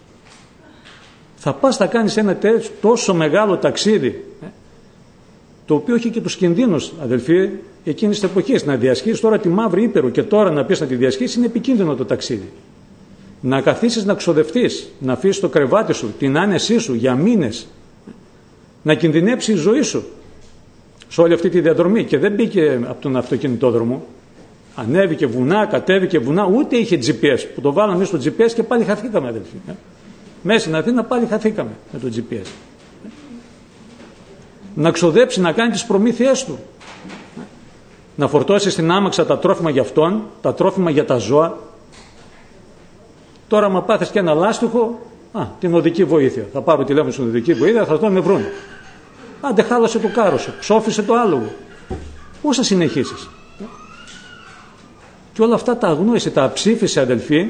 Θα πας να κάνεις ένα τόσο μεγάλο ταξίδι, ε, το οποίο έχει και τους κινδύνους, αδελφοί, εκείνης της εποχής. Να διασχίσεις τώρα τη Μαύρη Ήπειρο και τώρα να πεις να τη διασχίσεις, είναι επικίνδυνο το ταξίδι. Να καθίσεις να ξοδευτείς, να αφήσεις το κρεβάτι σου, την άνεσή σου για μήνες, να κινδυνεύσει η ζωή σου σε όλη αυτή τη διαδρομή. Και δεν μπήκε από τον αυτοκινητόδρομο, Ανέβηκε βουνά, κατέβηκε βουνά, ούτε είχε τζι πι ες. Που το βάλαμε στο τζι πι ες και πάλι χαθήκαμε, αδελφοί. Ε. Μέσα στην Αθήνα πάλι χαθήκαμε με το τζι πι ες. Ε. Να ξοδέψει, να κάνει τις προμήθειές του. Ε. Να φορτώσει στην άμαξα τα τρόφιμα για αυτόν, τα τρόφιμα για τα ζώα. Τώρα, άμα πάθεις και ένα λάστιχο, α, την οδική βοήθεια. Θα πάρω τηλέφωνο στην οδική βοήθεια, θα το με βρουν. Άντε, χάλασε το κάρο σου, ψόφισε το άλογο. Πώς θα συνεχίσεις? Και όλα αυτά τα αγνόησε, τα ψήφισε, αδελφοί.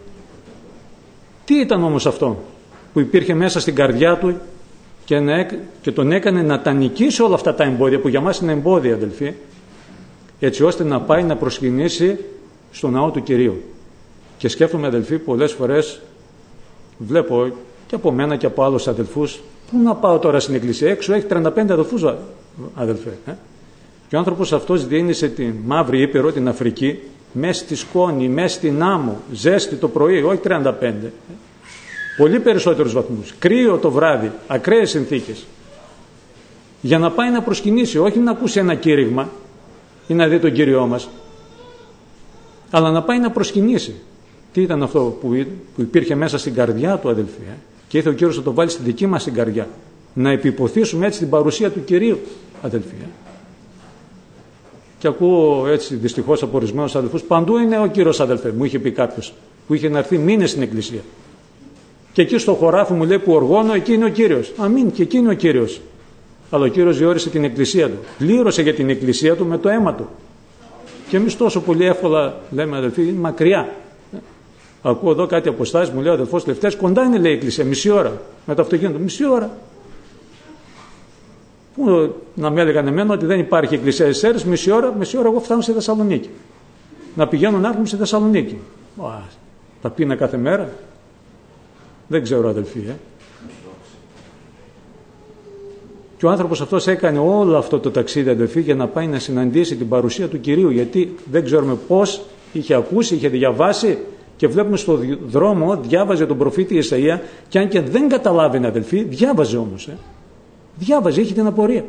Τι ήταν όμως αυτό που υπήρχε μέσα στην καρδιά του και, να, και τον έκανε να τα νικήσει όλα αυτά τα εμπόδια, που για μας είναι εμπόδια, αδελφοί, έτσι ώστε να πάει να προσκυνήσει στο ναό του Κυρίου. Και σκέφτομαι, αδελφοί, πολλές φορές βλέπω και από μένα και από άλλους αδελφούς, πού να πάω τώρα στην εκκλησία? Έξω έχει τριάντα πέντε αδελφούς, αδελφέ. Ε? Και ο άνθρωπος αυτός διήνυσε τη Μαύρη Ήπειρο, την Αφρική, μέσα στη σκόνη, μέσα στην άμμο, ζέστη το πρωί, όχι τριάντα πέντε. Πολύ περισσότερους βαθμούς. Κρύο το βράδυ, ακραίες συνθήκες. Για να πάει να προσκυνήσει, όχι να ακούσει ένα κήρυγμα ή να δει τον Κύριό μας, αλλά να πάει να προσκυνήσει. Τι ήταν αυτό που, που υπήρχε μέσα στην καρδιά του, αδελφοί, ε? Και ήθελε ο Κύριος να το βάλει στη δική μας την καρδιά. Να επιποθήσουμε έτσι την παρουσία του Κυρίου, αδελφοί. Ε? Και ακούω έτσι δυστυχώς από ορισμένους αδελφούς, παντού είναι ο Κύριος, αδελφέ, μου είχε πει κάποιος, που είχε να έρθει μήνες στην εκκλησία. Και εκεί στο χωράφι μου λέει που οργώνω, εκεί είναι ο Κύριος. Αμήν, και εκεί είναι ο Κύριος. Αλλά ο Κύριος διόρισε την εκκλησία του. Πλήρωσε για την εκκλησία του με το αίμα του. Και εμείς τόσο πολύ εύκολα λέμε, αδελφοί, είναι μακριά. Ακούω εδώ κάτι αποστάσεις, μου λέει ο αδελφός Λευτέρης, κοντά είναι, λέει, η εκκλησία, μισή ώρα. Με το αυτοκίνητο, μισή ώρα. Πού να με έλεγαν εμένα ότι δεν υπάρχει εκκλησία στις Σέρρες, μισή ώρα, μισή ώρα εγώ φτάνω στη Θεσσαλονίκη. Να πηγαίνω να έρθουμε στη Θεσσαλονίκη. Α, τα πίνα κάθε μέρα. Δεν ξέρω, αδελφοί. Ε. Και ο άνθρωπος αυτός έκανε όλο αυτό το ταξίδι, αδελφοί, για να πάει να συναντήσει την παρουσία του Κυρίου. Γιατί δεν ξέρουμε πώς είχε ακούσει, είχε διαβάσει. Και βλέπουμε στο δρόμο, διάβαζε τον προφήτη Ισαΐα, και αν και δεν καταλάβαινε, αδελφοί, διάβαζε όμως. Ε. Διάβαζε, είχε την απορία.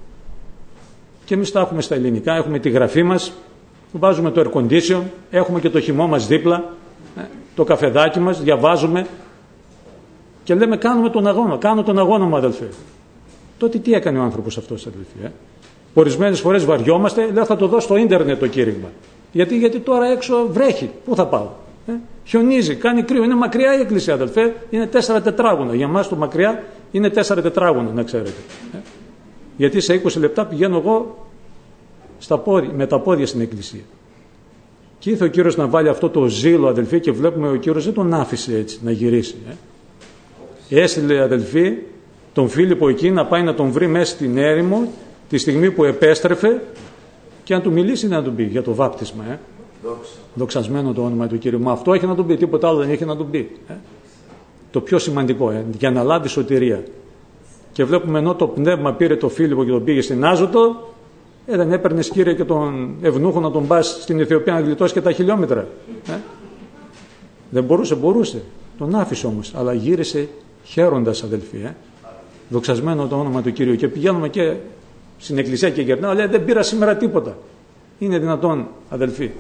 Και εμείς τα έχουμε στα ελληνικά, έχουμε τη γραφή μας, βάζουμε το air condition, έχουμε και το χυμό μας δίπλα, το καφεδάκι μας, διαβάζουμε και λέμε κάνουμε τον αγώνα, κάνω τον αγώνα μου, αδελφέ. Τότε τι έκανε ο άνθρωπος αυτός, αδελφοί? Ε? Ορισμένες φορές βαριόμαστε, λέω θα το δω στο ίντερνετ το κήρυγμα. Γιατί, γιατί τώρα έξω βρέχει, πού θα πάω? Ε? Χιονίζει, κάνει κρύο, είναι μακριά η εκκλησία, αδελφέ, είναι τέσσερα τετράγωνα. Για μας το μακριά είναι τέσσερα τετράγωνα, να ξέρετε. Ε? Γιατί σε είκοσι λεπτά πηγαίνω εγώ στα πόδια, με τα πόδια στην εκκλησία. Και ήρθε ο Κύριος να βάλει αυτό το ζήλο, αδελφοί, και βλέπουμε ο Κύριος δεν τον άφησε έτσι να γυρίσει. Ε? Έστειλε, αδελφοί, τον Φίλιππο εκεί να πάει να τον βρει μέσα στην έρημο τη στιγμή που επέστρεφε και να του μιλήσει, να του πει για το βάπτισμα. Ε? Δόξα. Δοξασμένο το όνομα του Κύριου. Μα αυτό έχει να του πει, τίποτα άλλο δεν έχει να του πει. Ε? Το πιο σημαντικό, ε? για να λάβει σωτηρία. Και βλέπουμε ενώ το πνεύμα πήρε το Φίλιππο και τον πήγε στην Άζωτο, ε, δεν έπαιρνε, Κύριε, και τον ευνούχο να τον πας στην Αιθιοπία να γλιτώσει και τα χιλιόμετρα. Ε? Δεν μπορούσε, μπορούσε. Τον άφησε όμως, αλλά γύρισε χαίροντας, αδελφοί. Ε? Δοξασμένο το όνομα του Κυρίου. Και πηγαίνουμε και στην εκκλησία και γερνάω, λέει δεν πήρα σήμερα τίποτα. Είναι δυνατόν, αδελφοί?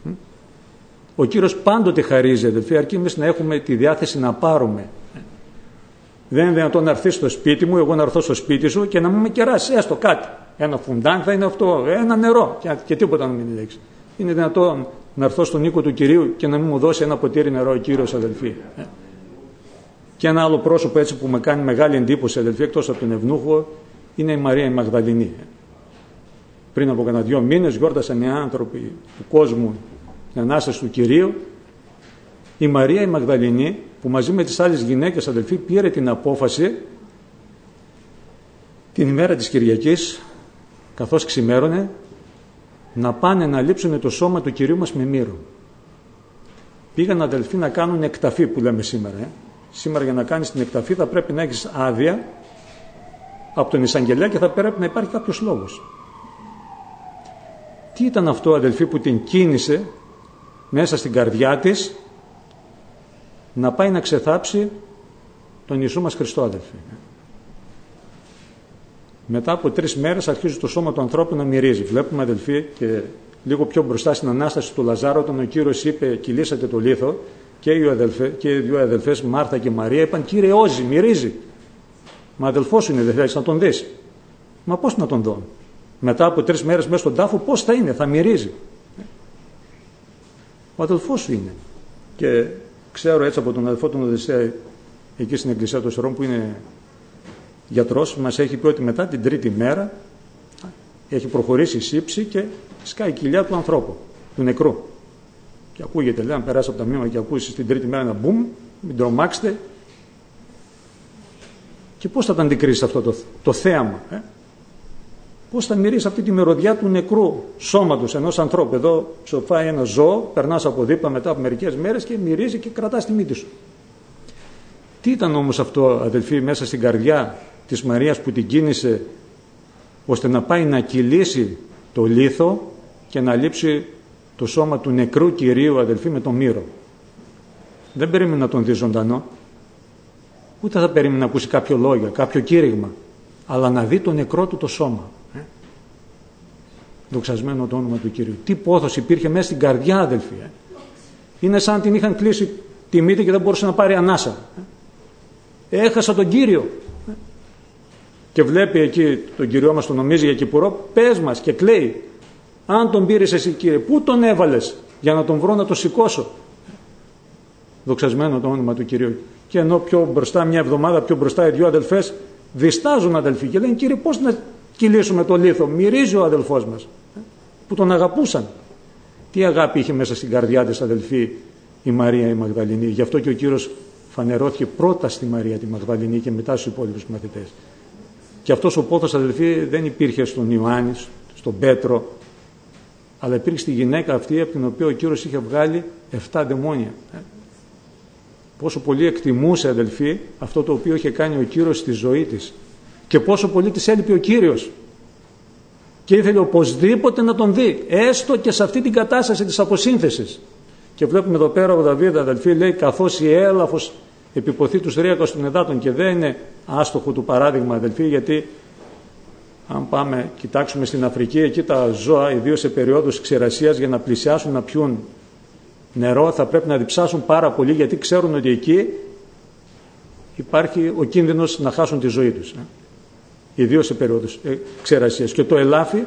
Ο Κύριος πάντοτε χαρίζει, αδελφοί, αρκεί εμείς να έχουμε τη διάθεση να πάρουμε. Δεν είναι δυνατόν να έρθει στο σπίτι μου, εγώ να έρθω στο σπίτι σου και να μου με κεράσει έστω κάτι. Ένα φουντάν θα είναι αυτό, ένα νερό και, και τίποτα να μην λέξει. Είναι δυνατόν να έρθω στον οίκο του Κυρίου και να μην μου δώσει ένα ποτήρι νερό ο Κύριος, αδελφοί? Και ένα άλλο πρόσωπο έτσι που με κάνει μεγάλη εντύπωση, αδελφοί, εκτός από τον ευνούχο, είναι η Μαρία η Μαγδαληνή. Πριν από κανένα δυο μήνες γιόρτασαν οι άνθρωποι του κόσμου την Ανάσταση του Κυρίου. Η Μαρία η Μαγδαληνή, που μαζί με τις άλλες γυναίκες, αδελφοί, πήρε την απόφαση την ημέρα της Κυριακής, καθώς ξημέρωνε, να πάνε να λείψουν το σώμα του Κυρίου μας με μύρο. Πήγαν, αδελφοί, να κάνουν εκταφή, που λέμε σήμερα. Ε. Σήμερα για να κάνεις την εκταφή θα πρέπει να έχεις άδεια από τον εισαγγελέα και θα πρέπει να υπάρχει κάποιος λόγος. Τι ήταν αυτό, αδελφοί, που την κίνησε μέσα στην καρδιά της να πάει να ξεθάψει τον Ιησού μας Χριστό, αδελφοί? Μετά από τρεις μέρες αρχίζει το σώμα του ανθρώπου να μυρίζει. Βλέπουμε, αδελφοί, και λίγο πιο μπροστά στην Ανάσταση του Λαζάρου, όταν ο Κύριος είπε κυλήσατε το λίθο, και οι, αδελφέ, και οι δύο αδελφές Μάρθα και Μαρία είπαν Κύριε όζει, μυρίζει. Μα αδελφός σου είναι, δεν θέλεις να τον δεις? Μα πώς να τον δω? Μετά από τρεις μέρες μέσα στον τάφο πώς θα είναι, θα μυρίζει. Ο αδελφός σου είναι. Και ξέρω έτσι από τον αδελφό τον Οδυσσέα εκεί στην εκκλησία του Σερών που είναι γιατρός, μας έχει πει ότι μετά την τρίτη μέρα έχει προχωρήσει η σύψη και σκάει η κοιλιά του ανθρώπου, του νεκρού. Και ακούγεται, λέει, αν περάσει από τα μνήμα και ακούσει την τρίτη μέρα ένα μπουμ, μην τρομάξετε. Και πώς θα τα αντικρίσεις αυτό το, το θέαμα, ε? Πώς θα μυρίσει αυτή τη μυρωδιά του νεκρού σώματος ενός ανθρώπου? Εδώ ψοφάει ένα ζώο, περνάς από δίπλα μετά από μερικές μέρες και μυρίζει και κρατάς τη μύτη σου. Τι ήταν όμως αυτό, αδελφοί, μέσα στην καρδιά της Μαρίας που την κίνησε ώστε να πάει να κυλήσει το λίθο και να λείψει το σώμα του νεκρού Κυρίου, αδελφοί, με τον μύρο? Δεν περίμενε να τον δει ζωντανό, ούτε θα περίμενε να ακούσει κάποιο λόγιο, κάποιο κήρυγμα, αλλά να δει το νεκρό του το σώμα. Ε? Δοξασμένο το όνομα του Κυρίου. Τι πόθος υπήρχε μέσα στην καρδιά, αδελφοί. Ε? Είναι σαν την είχαν κλείσει τη μύτη και δεν μπορούσε να πάρει ανάσα. Ε? Έχασα τον Κύριο. Ε? Και βλέπει εκεί τον Κυριό μας, τον νομίζει για Κυπουρό, πες μας, και κλαίει. Αν τον πήρες εσύ, Κύριε, πού τον έβαλες για να τον βρω να τον σηκώσω? Δοξασμένο το όνομα του Κυρίου. Και ενώ πιο μπροστά, μια εβδομάδα πιο μπροστά, οι δύο αδελφές διστάζουν, αδελφοί, και λένε Κύριε, πώς να κυλήσουμε το λίθο? Μυρίζει ο αδελφός μας, που τον αγαπούσαν. Τι αγάπη είχε μέσα στην καρδιά της, αδελφοί, η Μαρία η Μαγδαληνή. Γι' αυτό και ο Κύριος φανερώθηκε πρώτα στη Μαρία τη Μαγδαληνή και μετά στους υπόλοιπους μαθητές. Και αυτός ο πόθος, αδελφοί, δεν υπήρχε στον Ιωάννη, στον Πέτρο, αλλά υπήρχε στη γυναίκα αυτή από την οποία ο Κύριος είχε βγάλει εφτά δαιμόνια. Πόσο πολύ εκτιμούσε, αδελφοί, αυτό το οποίο είχε κάνει ο Κύριος στη ζωή της και πόσο πολύ της έλειπε ο Κύριος και ήθελε οπωσδήποτε να τον δει, έστω και σε αυτή την κατάσταση της αποσύνθεσης. Και βλέπουμε εδώ πέρα ο Δαβίδ, αδελφοί, λέει καθώς η έλαφος επιποθεί τους ρύακας των εδάτων, και δεν είναι άστοχο του παράδειγμα, αδελφοί, γιατί αν πάμε κοιτάξουμε στην Αφρική, εκεί τα ζώα, ιδίως σε περιόδους ξηρασίας, για να πλησιάσουν να πιούν νερό θα πρέπει να διψάσουν πάρα πολύ, γιατί ξέρουν ότι εκεί υπάρχει ο κίνδυνος να χάσουν τη ζωή τους, ε. ιδίως σε περίοδους ε, ξηρασίας. Και το ελάφι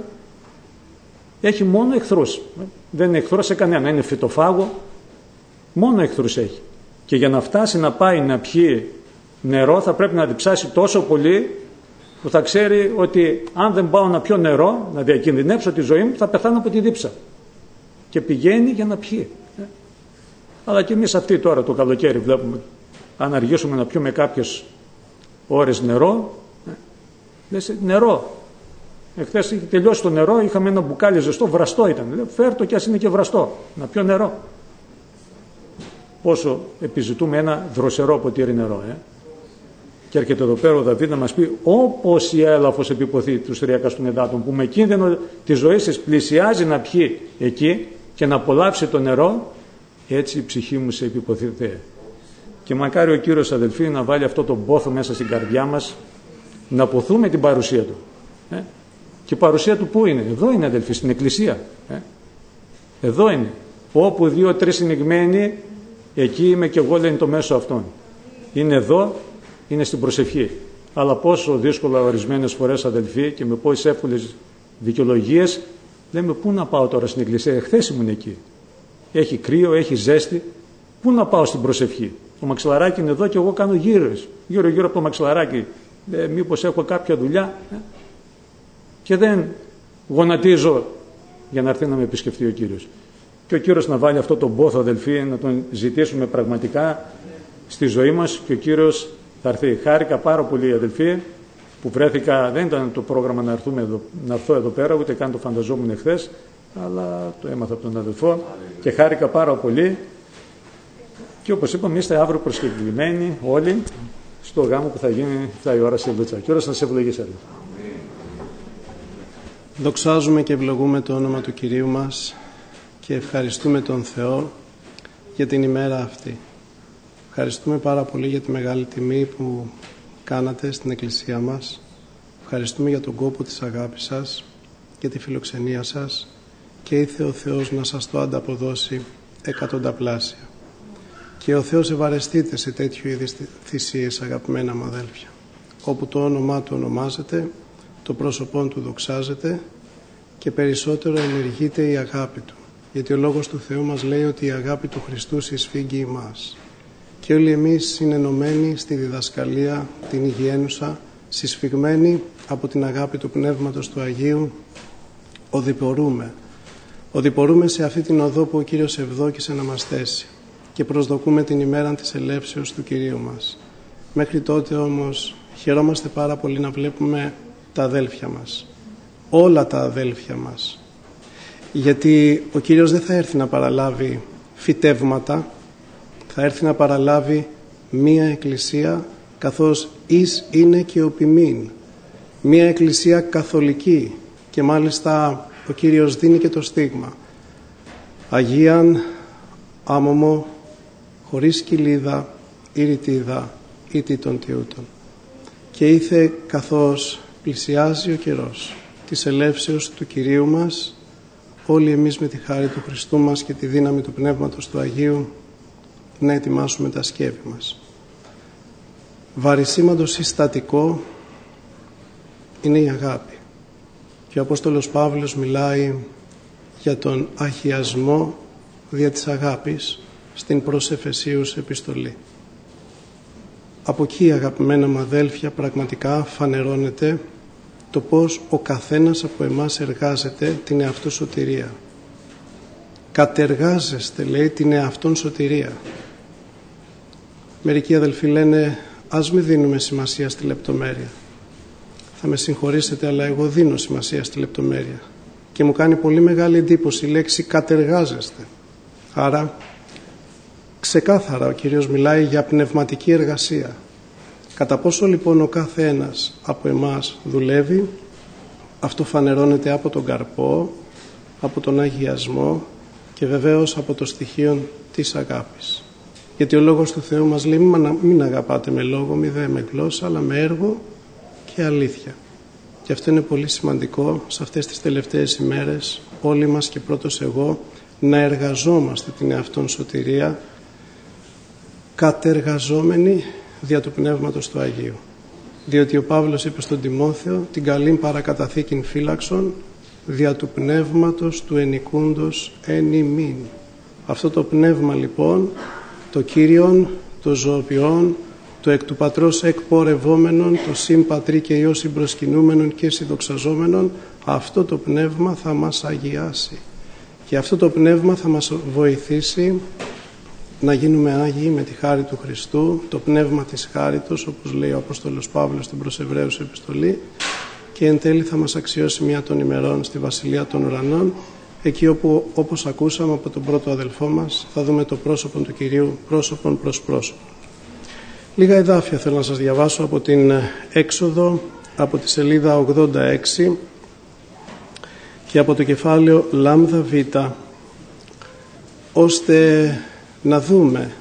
έχει μόνο εχθρούς, ε. δεν είναι εχθρός σε κανένα, είναι φυτοφάγο, μόνο εχθρούς έχει. Και για να φτάσει να πάει να πιει νερό θα πρέπει να διψάσει τόσο πολύ που θα ξέρει ότι αν δεν πάω να πιω νερό, να διακινδυνεύσω τη ζωή μου, θα πεθάνω από τη δίψα. Και πηγαίνει για να πιει. Αλλά και εμείς αυτοί τώρα το καλοκαίρι βλέπουμε, αν αργήσουμε να πιούμε κάποιες ώρες νερό, λες νερό. Εχθές είχε τελειώσει το νερό, είχαμε ένα μπουκάλι ζεστό, βραστό ήταν. Λέω, φέρ' το κι ας είναι και βραστό, να πιω νερό. Πόσο επιζητούμε ένα δροσερό ποτήρι νερό. Ε? Και έρχεται εδώ πέρα ο Δαβίδ να μας πει, όπως η έλαφος επιποθεί τους ρύακας των εδάτων, που με κίνδυνο τη ζωή της πλησιάζει να πιει εκεί και να απολαύσει το νερό, έτσι η ψυχή μου σε επιποθήθε. Και μακάρι ο Κύριος, αδελφοί, να βάλει αυτό τον πόθο μέσα στην καρδιά μας, να ποθούμε την παρουσία Του. Ε? Και η παρουσία Του πού είναι? Εδώ είναι, αδελφοί, στην Εκκλησία. Ε? Εδώ είναι. Όπου δύο-τρεις συνηγμένοι, εκεί είμαι και εγώ, λένε το μέσο αυτών. Είναι εδώ, είναι στην προσευχή. Αλλά πόσο δύσκολα ορισμένες φορές, αδελφοί, και με πόσες εύκολες δικαιολογίες, λέμε πού να πάω τώρα στην Εκκλησία? Εχθές ήμουν εκεί. Έχει κρύο, έχει ζέστη. Πού να πάω στην προσευχή? Το μαξιλαράκι είναι εδώ και εγώ κάνω γύρω, γύρω γύρω από το μαξιλαράκι. Ε, μήπως έχω κάποια δουλειά? Ε? Και δεν γονατίζω για να έρθει να με επισκεφτεί ο Κύριος. Και ο Κύριος να βάλει αυτό τον πόθο, αδελφοί, να τον ζητήσουμε πραγματικά στη ζωή μας, και ο Κύριος θα έρθει. Χάρηκα πάρα πολύ, αδελφοί, που βρέθηκα, δεν ήταν το πρόγραμμα να, έρθουμε εδώ, να έρθω εδώ πέρα, ούτε καν το φανταζόμουν εχθές, αλλά το έμαθα από τον αδελφό και χάρηκα πάρα πολύ. Και όπως είπαμε, είστε αύριο προσκεκλημένοι όλοι στο γάμο που θα γίνει επτά η ώρα στη Λούτσα. Και ώρας να σε ευλογήσει. Δοξάζουμε και ευλογούμε το όνομα του Κυρίου μας και ευχαριστούμε τον Θεό για την ημέρα αυτή. Ευχαριστούμε πάρα πολύ για τη μεγάλη τιμή που κάνατε στην Εκκλησία μας. Ευχαριστούμε για τον κόπο της αγάπης σας, για τη φιλοξενία σας και ήθε ο Θεός να σας το ανταποδώσει εκατονταπλάσια. Και ο Θεός ευαρεστείται σε τέτοιου είδους θυσίες, αγαπημένα μου αδέλφια, όπου το όνομά Του ονομάζεται, το πρόσωπό Του δοξάζεται και περισσότερο ενεργείται η αγάπη Του. Γιατί ο Λόγος του Θεού μας λέει ότι η αγάπη του Χριστού συσφίγγει εμάς. Και όλοι εμείς συνενωμένοι στη διδασκαλία, την υγιένουσα, συσφιγμένοι από την αγάπη του Πνεύματος του Αγίου, οδηπορούμε. Οδηπορούμε σε αυτή την οδό που ο Κύριος ευδόκησε να μας θέσει και προσδοκούμε την ημέρα της ελεύσεως του Κυρίου μας. Μέχρι τότε όμως χαιρόμαστε πάρα πολύ να βλέπουμε τα αδέλφια μας, όλα τα αδέλφια μας, γιατί ο Κύριος δεν θα έρθει να παραλάβει φυτεύματα, θα έρθει να παραλάβει μία εκκλησία καθώς εις είναι και ο ποιμήν, μία εκκλησία καθολική, και μάλιστα ο Κύριος δίνει και το στίγμα Αγίαν άμωμο χωρίς κοιλίδα ή ρητίδα ή τίτων τιούτων. Και ήθε καθώς πλησιάζει ο καιρός της ελεύσεως του Κυρίου μας, όλοι εμείς με τη χάρη του Χριστού μας και τη δύναμη του Πνεύματος του Αγίου να ετοιμάσουμε τα σκεύη μας. Βαρισίμαντο συστατικό είναι η αγάπη. Και ο Απόστολος Παύλος μιλάει για τον αγιασμό δια της αγάπης στην προς Εφεσίους επιστολή. Από εκεί, αγαπημένα μου αδέλφια, πραγματικά φανερώνεται το πώς ο καθένας από εμάς εργάζεται την εαυτού σωτηρία. Κατεργάζεστε, λέει, την εαυτόν σωτηρία. Μερικοί αδελφοί λένε, ας μην δίνουμε σημασία στη λεπτομέρεια. Θα με συγχωρήσετε, αλλά εγώ δίνω σημασία στη λεπτομέρεια. Και μου κάνει πολύ μεγάλη εντύπωση η λέξη κατεργάζεστε. Άρα, ξεκάθαρα ο Κύριος μιλάει για πνευματική εργασία. Κατά πόσο λοιπόν ο κάθε ένας από εμάς δουλεύει, αυτό φανερώνεται από τον καρπό, από τον αγιασμό και βεβαίως από το στοιχείο της αγάπης. Γιατί ο Λόγος του Θεού μας λέει μην αγαπάτε με λόγο, μη δε με γλώσσα, αλλά με έργο και αλήθεια. Και αυτό είναι πολύ σημαντικό σε αυτές τις τελευταίες ημέρες, όλοι μας και πρώτος εγώ, να εργαζόμαστε την εαυτόν σωτηρία, κατεργαζόμενοι δια του Πνεύματος του Αγίου. Διότι ο Παύλος είπε στον Τιμόθεο, την καλήν παρακαταθήκην φύλαξον, δια του Πνεύματος του ενικούντος εν ημίν. Αυτό το πνεύμα λοιπόν, το Κύριον, το ζωοποιόν, το εκ του Πατρός εκπορευόμενον, το συν Πατρί και Υιό συμπροσκυνούμενον και συνδοξαζόμενον, αυτό το πνεύμα θα μας αγιάσει. Και αυτό το πνεύμα θα μας βοηθήσει να γίνουμε Άγιοι με τη χάρη του Χριστού, το πνεύμα της χάριτος, όπως λέει ο Απόστολος Παύλος στην προς Εβραίους επιστολή, και εν τέλει θα μας αξιώσει μία των ημερών στη Βασιλεία των Ουρανών, εκεί όπου, όπως ακούσαμε από τον πρώτο αδελφό μας, θα δούμε το πρόσωπο του Κυρίου πρόσωπον προς πρόσωπο. Λίγα εδάφια θέλω να σας διαβάσω από την Έξοδο, από τη σελίδα ογδόντα έξι και από το κεφάλαιο Λάμδα Β, ώστε να δούμε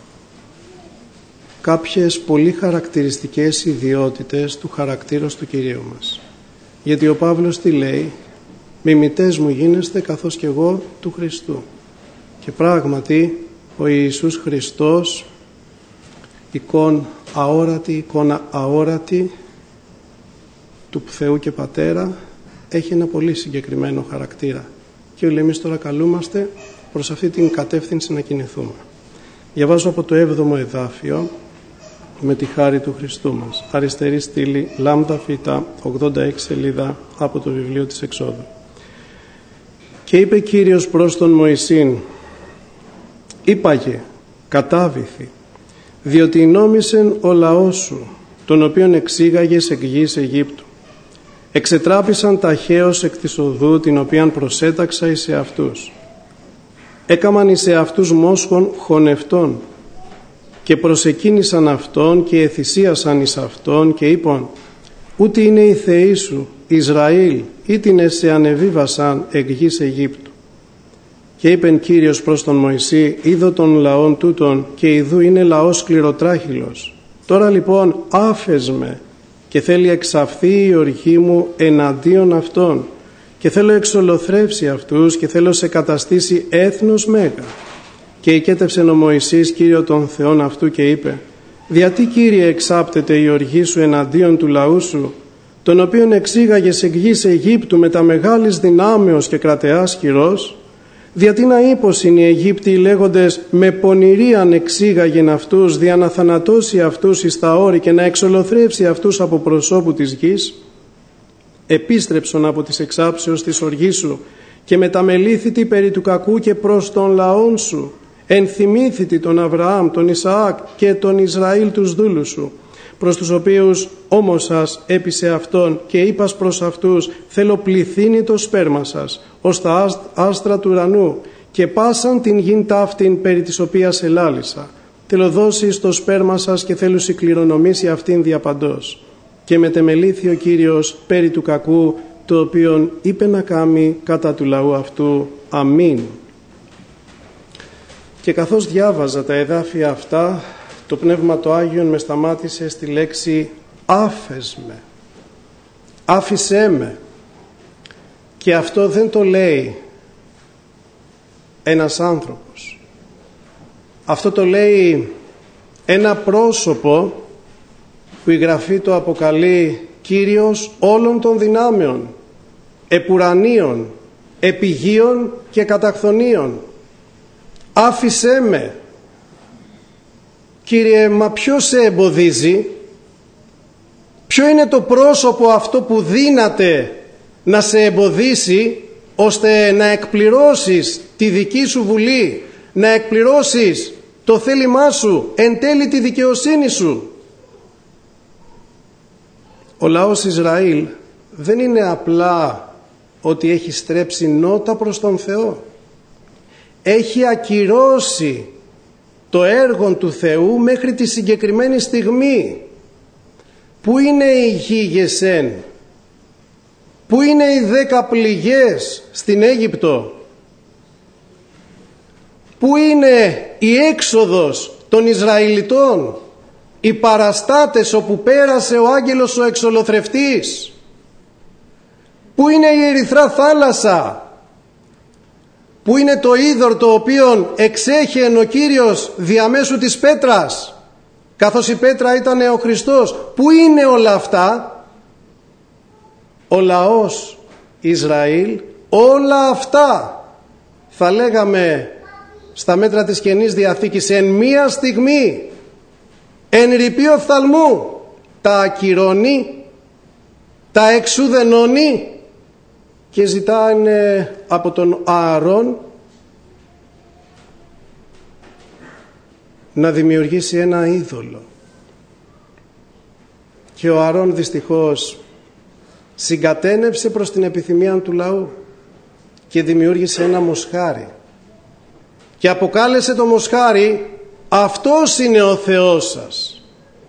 κάποιες πολύ χαρακτηριστικές ιδιότητες του χαρακτήρος του Κυρίου μας. Γιατί ο Παύλος τι λέει, μιμητές μου γίνεστε καθώς και εγώ του Χριστού. Και πράγματι ο Ιησούς Χριστός, εικόν αόρατη, εικόνα αόρατη του Θεού και Πατέρα, έχει ένα πολύ συγκεκριμένο χαρακτήρα. Και όλοι εμείς τώρα καλούμαστε προς αυτή την κατεύθυνση να κινηθούμε. Διαβάζω από το έβδομο εδάφιο με τη χάρη του Χριστού μας. Αριστερή στήλη, λάμδα φύτα, ογδόντα έξι σελίδα από το βιβλίο της Εξόδου. Και είπε Κύριος προς τον Μωυσήν, είπαγε, κατάβηθη, διότι νόμισεν ο λαός σου, τον οποίον εξήγαγες εκ γης Αιγύπτου. Εξετράπησαν ταχαίως εκ της οδού, την οποίαν προσέταξα εις εαυτούς. Έκαμαν εις εαυτούς μόσχων χωνευτών και προσεκίνησαν αυτόν και εθυσίασαν εις αυτόν και είπαν, ούτε είναι οι θεοί σου, Ισραήλ, ήτινε σε ανεβίβασαν εκ γης Αιγύπτου. Και είπεν Κύριος προς τον Μωυσή, είδω των λαών τούτων και ιδού είναι λαός σκληροτράχυλος. Τώρα λοιπόν άφες με και θέλει εξαφθεί η οργή μου εναντίον αυτών και θέλω εξολοθρεύσει αυτούς και θέλω σε καταστήσει έθνος μέγα. Και οικέτευσεν ο Μωυσής Κύριο των Θεών αυτού και είπε: «Διατί, Κύριε, εξάπτεται η οργή σου εναντίον του λαού σου, τον οποίον εξήγαγες εκ γης Αιγύπτου με τα μεγάλης δυνάμεως και κρατεάς χειρός? Διατί να ύποσιν οι Αιγύπτιοι λέγοντες, με πονηρίαν εξήγαγεν αυτούς, δια να θανατώσει αυτούς εις τα όρη και να εξολοθρεύσει αυτούς από προσώπου της γης? Επίστρεψον από της εξάψεως της οργής σου και μεταμελήθητη περί του κακού και προς τον λαόν σου. Ενθυμήθητη τον Αβραάμ, τον Ισαάκ και τον Ισραήλ τους δούλους σου, προς τους οποίους όμως σας έπεισε αυτόν και είπας προς αυτούς, θέλω πληθύνει το σπέρμα σας ως τα άστρα του ουρανού και πάσαν την γην ταύτην περί της οποίας ελάλησα. Θέλω δώσει το σπέρμα σας και θέλω συκληρονομήσει αυτήν διαπαντός. Και μετεμελήθη ο Κύριος περί του κακού, το οποίον είπε να κάμει κατά του λαού αυτού. Αμήν». Και καθώς διάβαζα τα εδάφια αυτά, το Πνεύμα το Άγιον με σταμάτησε στη λέξη «άφες με», «άφησέ με». Και αυτό δεν το λέει ένας άνθρωπος. Αυτό το λέει ένα πρόσωπο που η Γραφή το αποκαλεί Κύριος όλων των δυνάμεων, επουρανίων, επιγείων και καταχθονίων. «Άφησέ με». Κύριε, μα ποιος σε εμποδίζει? Ποιο είναι το πρόσωπο αυτό που δύναται να σε εμποδίσει ώστε να εκπληρώσεις τη δική σου βουλή, να εκπληρώσεις το θέλημά σου, εν τέλει τη δικαιοσύνη σου? Ο λαός Ισραήλ δεν είναι απλά ότι έχει στρέψει νότα προς τον Θεό. Έχει ακυρώσει το έργο του Θεού μέχρι τη συγκεκριμένη στιγμή. Πού είναι η γη Γεσέν? Πού είναι οι δέκα πληγές στην Αίγυπτο? Πού είναι η έξοδος των Ισραηλιτών, οι παραστάτες όπου πέρασε ο άγγελος ο εξολοθρευτής? Πού είναι η Ερυθρά θάλασσα? Πού είναι το είδωρ το οποίο εξέχεν ο Κύριος διαμέσου της πέτρας, καθώς η πέτρα ήταν ο Χριστός? Πού είναι όλα αυτά? Ο λαός Ισραήλ όλα αυτά, θα λέγαμε στα μέτρα της Καινής Διαθήκης, εν μία στιγμή, εν ρηπεί οφθαλμού, τα ακυρώνει, τα εξουδενώνει και ζητάνε από τον Ααρών να δημιουργήσει ένα είδωλο. Και ο Ααρών δυστυχώς συγκατένεψε προς την επιθυμία του λαού και δημιούργησε ένα μοσχάρι και αποκάλεσε το μοσχάρι «Αυτός είναι ο Θεός σας».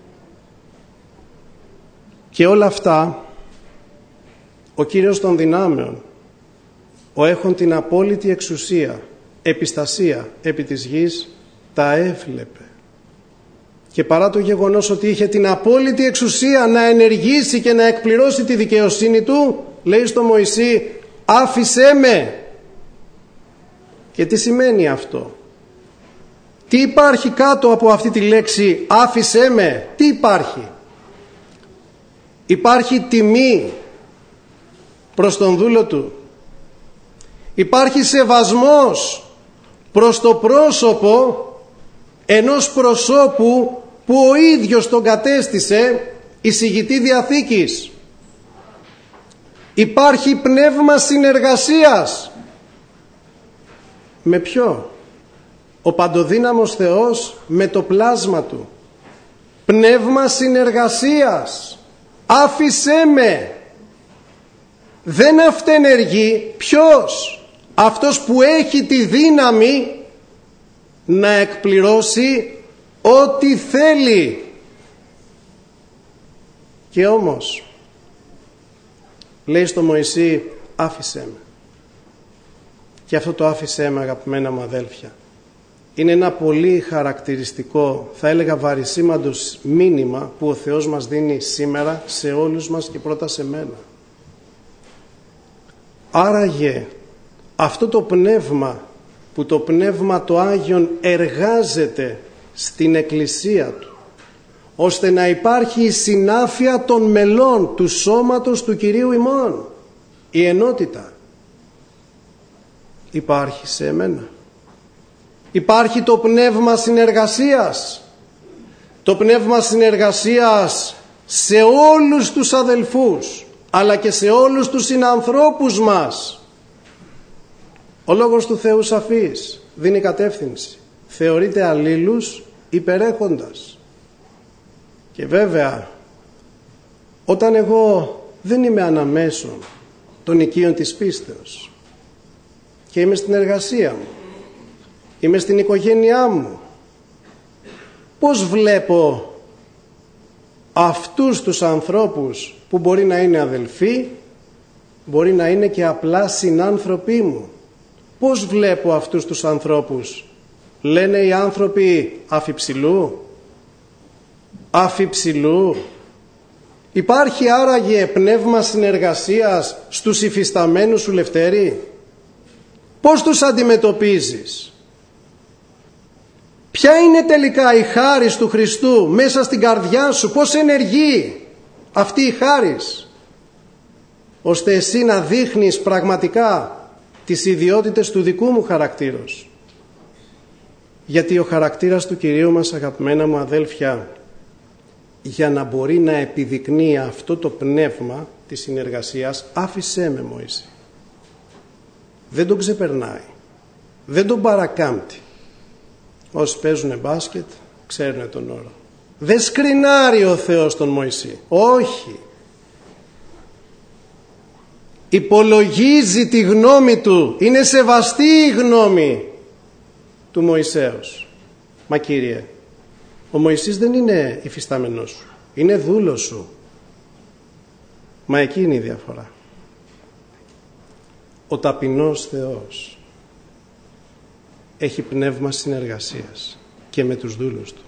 Και όλα αυτά ο Κύριος των δυνάμεων, ο έχων την απόλυτη εξουσία, επιστασία επί της γης, τα έβλεπε. Και παρά το γεγονός ότι είχε την απόλυτη εξουσία να ενεργήσει και να εκπληρώσει τη δικαιοσύνη του, λέει στο Μωυσή «άφησέ με». Και τι σημαίνει αυτό? Τι υπάρχει κάτω από αυτή τη λέξη «άφησέ με»? Τι υπάρχει? Υπάρχει τιμή προς τον δούλο του. Υπάρχει σεβασμός προς το πρόσωπο ενός προσώπου που ο ίδιος τον κατέστησε εισηγητή διαθήκης. Υπάρχει πνεύμα συνεργασίας. Με ποιο? Ο παντοδύναμος Θεός με το πλάσμα του. Πνεύμα συνεργασίας. Άφησέ με. Δεν αυτενεργεί. Ποιος? Αυτός που έχει τη δύναμη να εκπληρώσει ό,τι θέλει. Και όμως λέει στο Μωυσή άφησέ με. Και αυτό το άφησέ με, αγαπημένα μου αδέλφια, είναι ένα πολύ χαρακτηριστικό, θα έλεγα βαρισίμαντος μήνυμα που ο Θεός μας δίνει σήμερα σε όλους μας και πρώτα σε μένα. Άραγε αυτό το πνεύμα, που το πνεύμα το Άγιον εργάζεται στην Εκκλησία του, ώστε να υπάρχει η συνάφεια των μελών του σώματος του Κυρίου ημών, η ενότητα, υπάρχει σε εμένα? Υπάρχει το πνεύμα συνεργασίας, το πνεύμα συνεργασίας σε όλους τους αδελφούς, αλλά και σε όλους τους συνανθρώπους μας. Ο Λόγος του Θεού σαφής, δίνει κατεύθυνση, θεωρείται αλλήλους υπερέχοντας. Και βέβαια, όταν εγώ δεν είμαι αναμέσων των οικείων της πίστεως και είμαι στην εργασία μου, είμαι στην οικογένειά μου, πώς βλέπω αυτούς τους ανθρώπους που μπορεί να είναι αδελφοί, μπορεί να είναι και απλά συνάνθρωποι μου? Πώς βλέπω αυτούς τους ανθρώπους? Λένε οι άνθρωποι αφιψηλού, αφιψηλού. Υπάρχει άραγε πνεύμα συνεργασίας στους υφισταμένους σου, Λευτέρη? Πώς τους αντιμετωπίζεις? Ποια είναι τελικά η χάρις του Χριστού μέσα στην καρδιά σου? Πώς ενεργεί αυτή η χάρις, ώστε εσύ να δείχνεις πραγματικά τις ιδιότητες του δικού μου χαρακτήρος? Γιατί ο χαρακτήρας του Κυρίου μας, αγαπημένα μου αδέλφια, για να μπορεί να επιδεικνύει αυτό το πνεύμα της συνεργασίας, άφησέ με, Μωυσή. Δεν τον ξεπερνάει, δεν τον παρακάμπτει. Όσοι παίζουν μπάσκετ ξέρουν τον όρο. Δεν σκρινάρει ο Θεός τον Μωυσή, όχι. Υπολογίζει τη γνώμη του, είναι σεβαστή η γνώμη του Μωυσέως. Μα Κύριε, ο Μωυσής δεν είναι υφιστάμενος σου, είναι δούλος σου. Μα εκεί είναι η διαφορά. Ο ταπεινός Θεός έχει πνεύμα συνεργασίας και με τους δούλους του.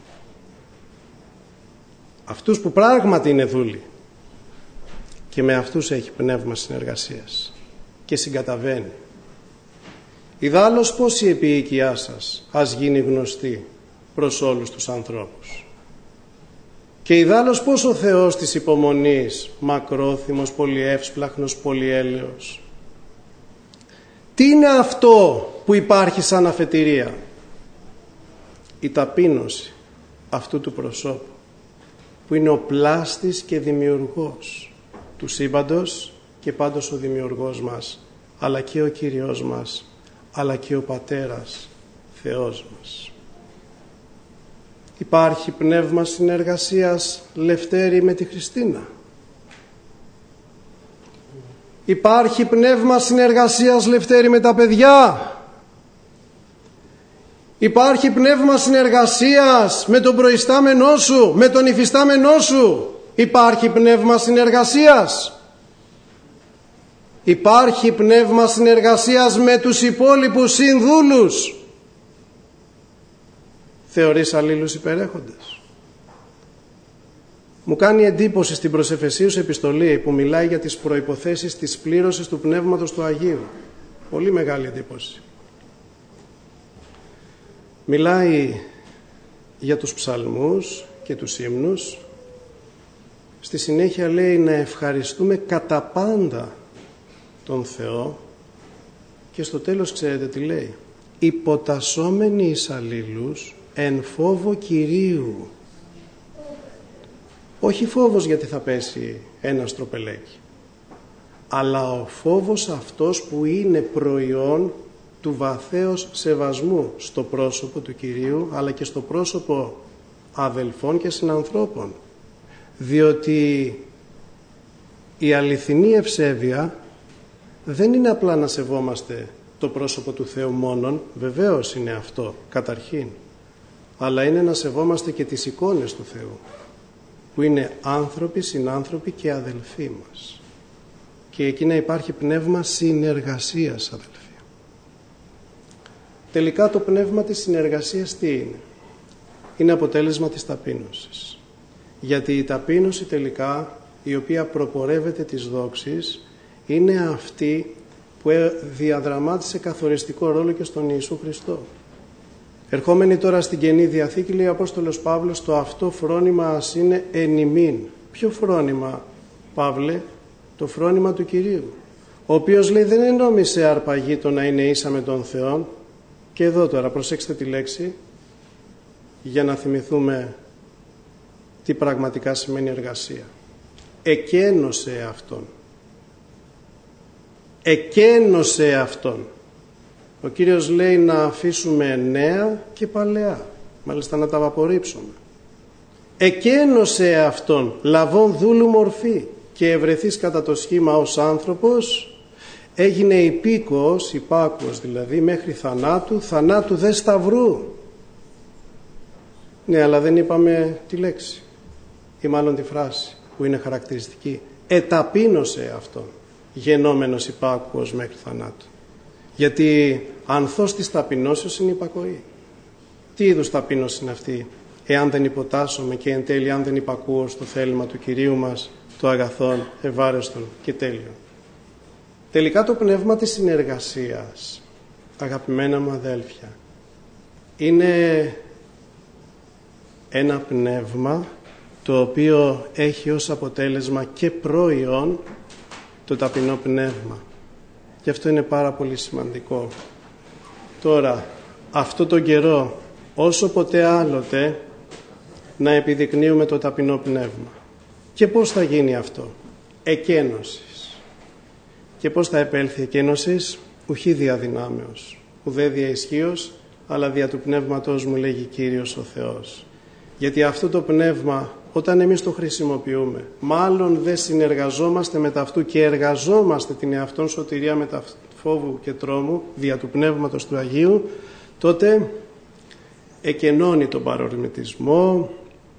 Αυτούς που πράγματι είναι δούλοι, και με αυτούς έχει πνεύμα συνεργασίας και συγκαταβαίνει. Ιδάλλως πως η επίοικιά σας ας γίνει γνωστή προς όλους τους ανθρώπους. Και ιδάλλως πως ο Θεός της υπομονής, μακρόθυμος, πολυεύσπλαχνος, πολυέλεος. Τι είναι αυτό που υπάρχει σαν αφετηρία? Η ταπείνωση αυτού του προσώπου, που είναι ο πλάστης και δημιουργός του σύμπαντος και πάντως ο δημιουργός μας, αλλά και ο Κύριος μας, αλλά και ο Πατέρας Θεός μας. Υπάρχει πνεύμα συνεργασίας, Λευτέρη, με τη Χριστίνα? Υπάρχει πνεύμα συνεργασίας, Λευτέρη, με τα παιδιά? Υπάρχει πνεύμα συνεργασίας με τον προϊστάμενό σου, με τον υφιστάμενό σου? Υπάρχει πνεύμα συνεργασίας? Υπάρχει πνεύμα συνεργασίας με τους υπόλοιπους συνδούλους? Θεωρείς αλλήλους υπερέχοντες? Μου κάνει εντύπωση στην προς Εφεσίους επιστολή που μιλάει για τις προϋποθέσεις της πλήρωσης του Πνεύματος του Αγίου. Πολύ μεγάλη εντύπωση. Μιλάει για τους ψαλμούς και τους ύμνους. Στη συνέχεια λέει να ευχαριστούμε κατά πάντα τον Θεό, και στο τέλος ξέρετε τι λέει? Υποτασσόμενοι εις αλλήλους εν φόβο Κυρίου. Όχι φόβος γιατί θα πέσει ένα στροπελέκι, αλλά ο φόβος αυτός που είναι προϊόν του βαθέως σεβασμού στο πρόσωπο του Κυρίου, αλλά και στο πρόσωπο αδελφών και συνανθρώπων. Διότι η αληθινή ευσέβεια δεν είναι απλά να σεβόμαστε το πρόσωπο του Θεού μόνον, βεβαίως είναι αυτό καταρχήν, αλλά είναι να σεβόμαστε και τις εικόνες του Θεού, που είναι άνθρωποι, συνάνθρωποι και αδελφοί μας. Και εκεί να υπάρχει πνεύμα συνεργασίας, αδελφοί. Τελικά το πνεύμα της συνεργασίας τι είναι? Είναι αποτέλεσμα της ταπείνωσης. Γιατί η ταπείνωση τελικά, η οποία προπορεύεται της δόξης, είναι αυτή που διαδραμάτισε καθοριστικό ρόλο και στον Ιησού Χριστό. Ερχόμενοι τώρα στην Καινή Διαθήκη, λέει ο Απόστολος Παύλος, το αυτό φρόνημα ας είναι εν ημίν. Ποιο φρόνημα, Παύλε? Το φρόνημα του Κυρίου, ο οποίος, λέει, δεν ενόμισε αρπαγή το να είναι ίσα με τον Θεό. Και εδώ τώρα προσέξτε τη λέξη για να θυμηθούμε τι πραγματικά σημαίνει εργασία. Εκένωσε Αυτόν. Εκένωσε Αυτόν. Ο Κύριος λέει να αφήσουμε νέα και παλαιά, μάλιστα να τα απορρίψουμε. Εκένωσε Αυτόν, λαβών δούλου μορφή, και ευρεθείς κατά το σχήμα ως άνθρωπος, έγινε υπήκοος, υπάκουος δηλαδή, μέχρι θανάτου, θανάτου δε σταυρού. Ναι, αλλά δεν είπαμε τη λέξη, ή μάλλον τη φράση που είναι χαρακτηριστική. Εταπείνωσε Αυτόν, γενόμενος υπάκουος μέχρι θανάτου. Γιατί ανθός της ταπεινώσεως είναι υπακοή. Τι είδους ταπείνωση είναι αυτή, εάν δεν υποτάσσομαι και εν τέλει αν δεν υπακούω στο θέλημα του Κυρίου μας, το αγαθόν, ευάρεστον και τέλειο. Τελικά το πνεύμα της συνεργασίας, αγαπημένα μου αδέλφια, είναι ένα πνεύμα το οποίο έχει ως αποτέλεσμα και προϊόν το ταπεινό πνεύμα. Και αυτό είναι πάρα πολύ σημαντικό. Τώρα, αυτό τον καιρό, όσο ποτέ άλλοτε, να επιδεικνύουμε το ταπεινό πνεύμα. Και πώς θα γίνει αυτό? Εκένωσης. Και πώς θα επέλθει εκένωσης? Ουχή δια δυνάμεως, ουδέ δια ισχύος, αλλά δια του πνεύματος μου, λέγει Κύριος ο Θεός. Γιατί αυτό το πνεύμα, όταν εμείς το χρησιμοποιούμε, μάλλον δεν συνεργαζόμαστε με αυτού και εργαζόμαστε την εαυτόν σωτηρία με τα φόβου και τρόμου δια του πνεύματος του Αγίου, τότε εκενώνει τον παρορμητισμό,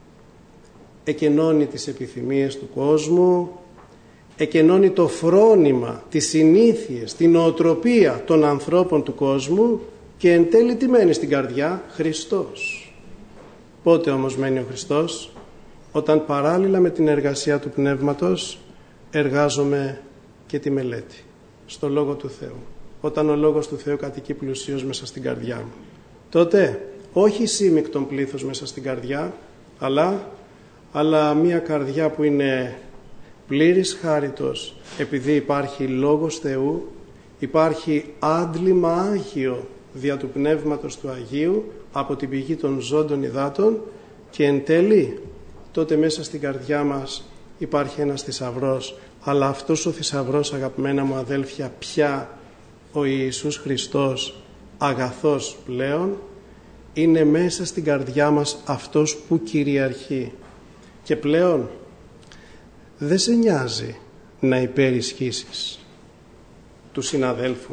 εκενώνει τις επιθυμίες του κόσμου, εκενώνει το φρόνημα, τις συνήθειες, την νοοτροπία των ανθρώπων του κόσμου και εν τέλει τι μένει στην καρδιά? Χριστός. Πότε όμως μένει ο Χριστός? Όταν παράλληλα με την εργασία του Πνεύματος εργάζομαι και τη μελέτη στο Λόγο του Θεού. Όταν ο Λόγος του Θεού κατοικεί πλουσίως μέσα στην καρδιά μου, τότε όχι σύμμικτον πλήθος μέσα στην καρδιά, αλλά, αλλά μια καρδιά που είναι πλήρης χάριτος, επειδή υπάρχει Λόγος Θεού, υπάρχει άντλημα Άγιο δια του Πνεύματος του Αγίου από την πηγή των ζώντων υδάτων, και εν τέλει τότε μέσα στην καρδιά μας υπάρχει ένας θησαυρός. Αλλά αυτός ο θησαυρός, αγαπημένα μου αδέλφια, πια ο Ιησούς Χριστός, αγαθός πλέον, είναι μέσα στην καρδιά μας αυτός που κυριαρχεί. Και πλέον δεν σε νοιάζει να υπερισχύσεις του συναδέλφου,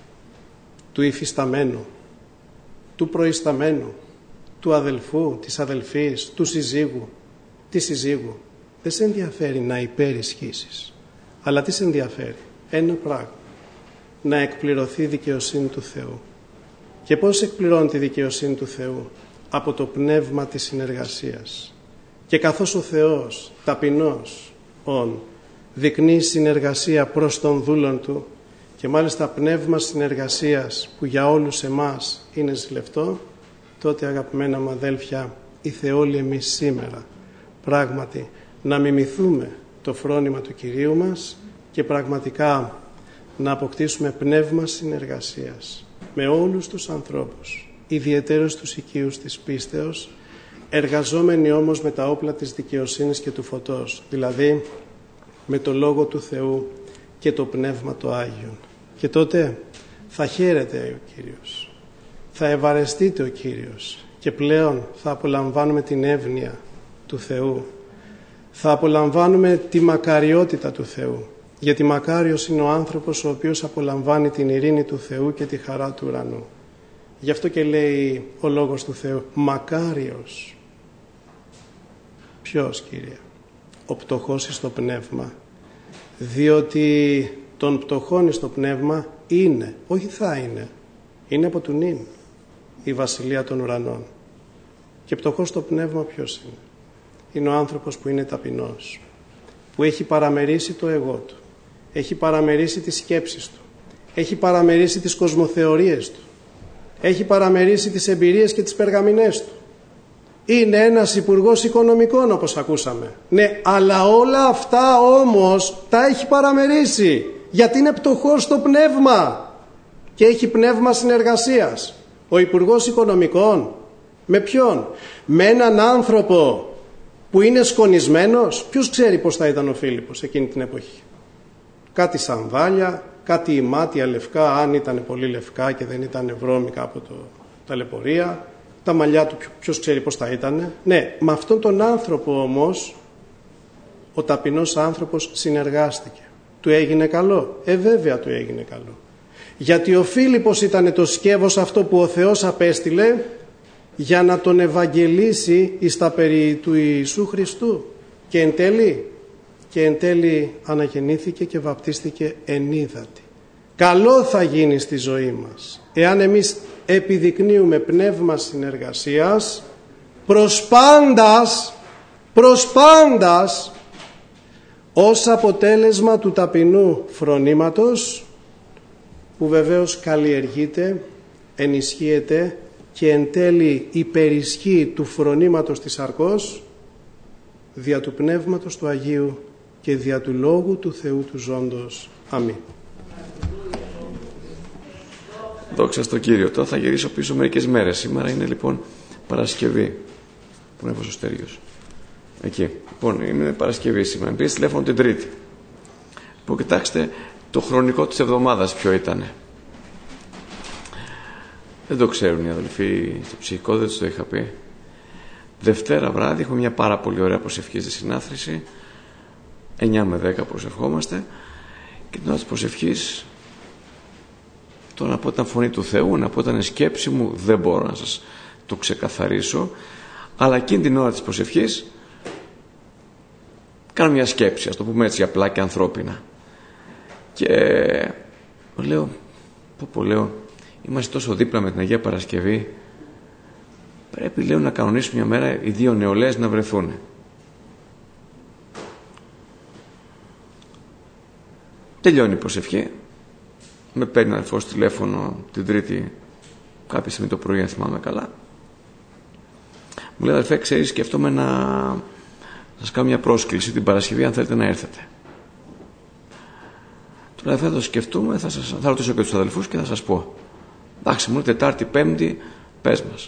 του υφισταμένου, του προϊσταμένου, του αδελφού, της αδελφής, του συζύγου, της συζύγου. Δεν σε ενδιαφέρει να υπερισχύσεις. Αλλά τι σε ενδιαφέρει? Ένα πράγμα. Να εκπληρωθεί η δικαιοσύνη του Θεού. Και πώς εκπληρώνει τη δικαιοσύνη του Θεού? Από το πνεύμα της συνεργασίας. Και καθώς ο Θεός, ταπεινός, ον, δεικνύει συνεργασία προς τον δούλον του, και μάλιστα πνεύμα συνεργασίας που για όλους εμάς είναι ζηλευτό, τότε, αγαπημένα μου αδέλφια, ήθε όλοι εμείς σήμερα πράγματι να μιμηθούμε το φρόνημα του Κυρίου μας και πραγματικά να αποκτήσουμε πνεύμα συνεργασίας με όλους τους ανθρώπους, ιδιαιτέρως τους οικείους της πίστεως, εργαζόμενοι όμως με τα όπλα της δικαιοσύνης και του φωτός, δηλαδή με το Λόγο του Θεού και το Πνεύμα το Άγιον. Και τότε θα χαίρεται ο Κύριος, θα ευαρεστείται ο Κύριος και πλέον θα απολαμβάνουμε την εύνοια του Θεού, θα απολαμβάνουμε τη μακαριότητα του Θεού, γιατί μακάριος είναι ο άνθρωπος ο οποίος απολαμβάνει την ειρήνη του Θεού και τη χαρά του ουρανού. Γι' αυτό και λέει ο Λόγος του Θεού, μακάριος. Ποιος, Κύριε? Ο πτωχός εις το πνεύμα, διότι τον πτωχόν εις το πνεύμα είναι, όχι θα είναι, είναι από του νυν η βασιλεία των ουρανών. Και πτωχός στο πνεύμα ποιος είναι? Είναι ο άνθρωπος που είναι ταπεινός, που έχει παραμερίσει το εγώ του, έχει παραμερίσει τις σκέψεις του, Έχει παραμερίσει τις κοσμοθεωρίες του. Έχει παραμερίσει τις εμπειρίες και τις περγαμηνές του. Είναι ένας υπουργός οικονομικών, όπως ακούσαμε. Ναι, αλλά όλα αυτά όμως τα έχει παραμερίσει, γιατί είναι πτωχός στο πνεύμα και έχει πνεύμα συνεργασίας. Ο υπουργός οικονομικών με ποιον? Με έναν άνθρωπο που είναι σκονισμένος. Ποιος ξέρει πώς θα ήταν ο Φίλιππος εκείνη την εποχή? Κάτι σανδάλια, κάτι ημάτια λευκά, αν ήταν πολύ λευκά και δεν ήταν βρώμικα από το ταλαιπωρία. Τα μαλλιά του ποιος ξέρει πώς θα ήταν. Ναι, με αυτόν τον άνθρωπο όμως ο ταπεινός άνθρωπος συνεργάστηκε. Του έγινε καλό? Ε, βέβαια του έγινε καλό. Γιατί ο Φίλιππος ήταν το σκεύος αυτό που ο Θεός απέστειλε για να τον ευαγγελίσει εις τα περί του Ιησού Χριστού. Και εν τέλει, και εν τέλει αναγεννήθηκε και βαπτίστηκε εν ύδατι. Καλό θα γίνει στη ζωή μας εάν εμείς επιδεικνύουμε πνεύμα συνεργασίας προς πάντας, προς πάντας, ως αποτέλεσμα του ταπεινού φρονήματος που βεβαίως καλλιεργείται, ενισχύεται και εν τέλει υπερισχύει του φρονήματος της σαρκός δια του Πνεύματος του Αγίου και δια του Λόγου του Θεού του ζώντος. Αμήν. Δόξα στον Κύριο. Τώρα θα γυρίσω πίσω μερικές μέρες. Σήμερα είναι λοιπόν Παρασκευή. Πού είναι ο Στέριος? Εκεί. Λοιπόν, είναι Παρασκευή σήμερα. Πήρε τηλέφωνο την Τρίτη. Λοιπόν, κοιτάξτε το χρονικό της εβδομάδας ποιο ήταν. Δεν το ξέρουν οι αδελφοί στο ψυχικό, δεν τους το είχα πει. Δευτέρα βράδυ έχουμε μια πάρα πολύ ωραία προσευχή στη συνάθρηση. εννιά με δέκα προσευχόμαστε. Και την ώρα της προσευχής, το να πω ήταν φωνή του Θεού, να πω ήταν σκέψη μου, δεν μπορώ να σας το ξεκαθαρίσω. Αλλά εκείνη την ώρα της προσευχής κάνω μια σκέψη, ας το πούμε έτσι απλά και ανθρώπινα. Και λέω, πω πω λέω, είμαστε τόσο δίπλα με την Αγία Παρασκευή, πρέπει λέω να κανονίσουμε μια μέρα οι δύο νεολαίες να βρεθούν. Τελειώνει η προσευχή, με παίρνει ο αδελφός τηλέφωνο την Τρίτη κάποια στιγμή το πρωί, αν θυμάμαι καλά. Μου λέει, αδελφέ, ξέρεις, σκέφτομαι να σας κάνω μια πρόσκληση την Παρασκευή αν θέλετε να έρθετε. Του λέω, θα το σκεφτούμε, θα, σας, θα ρωτήσω και τους αδελφούς και θα σας πω. Εντάξει, μου λέει Τετάρτη, Πέμπτη, πες μας.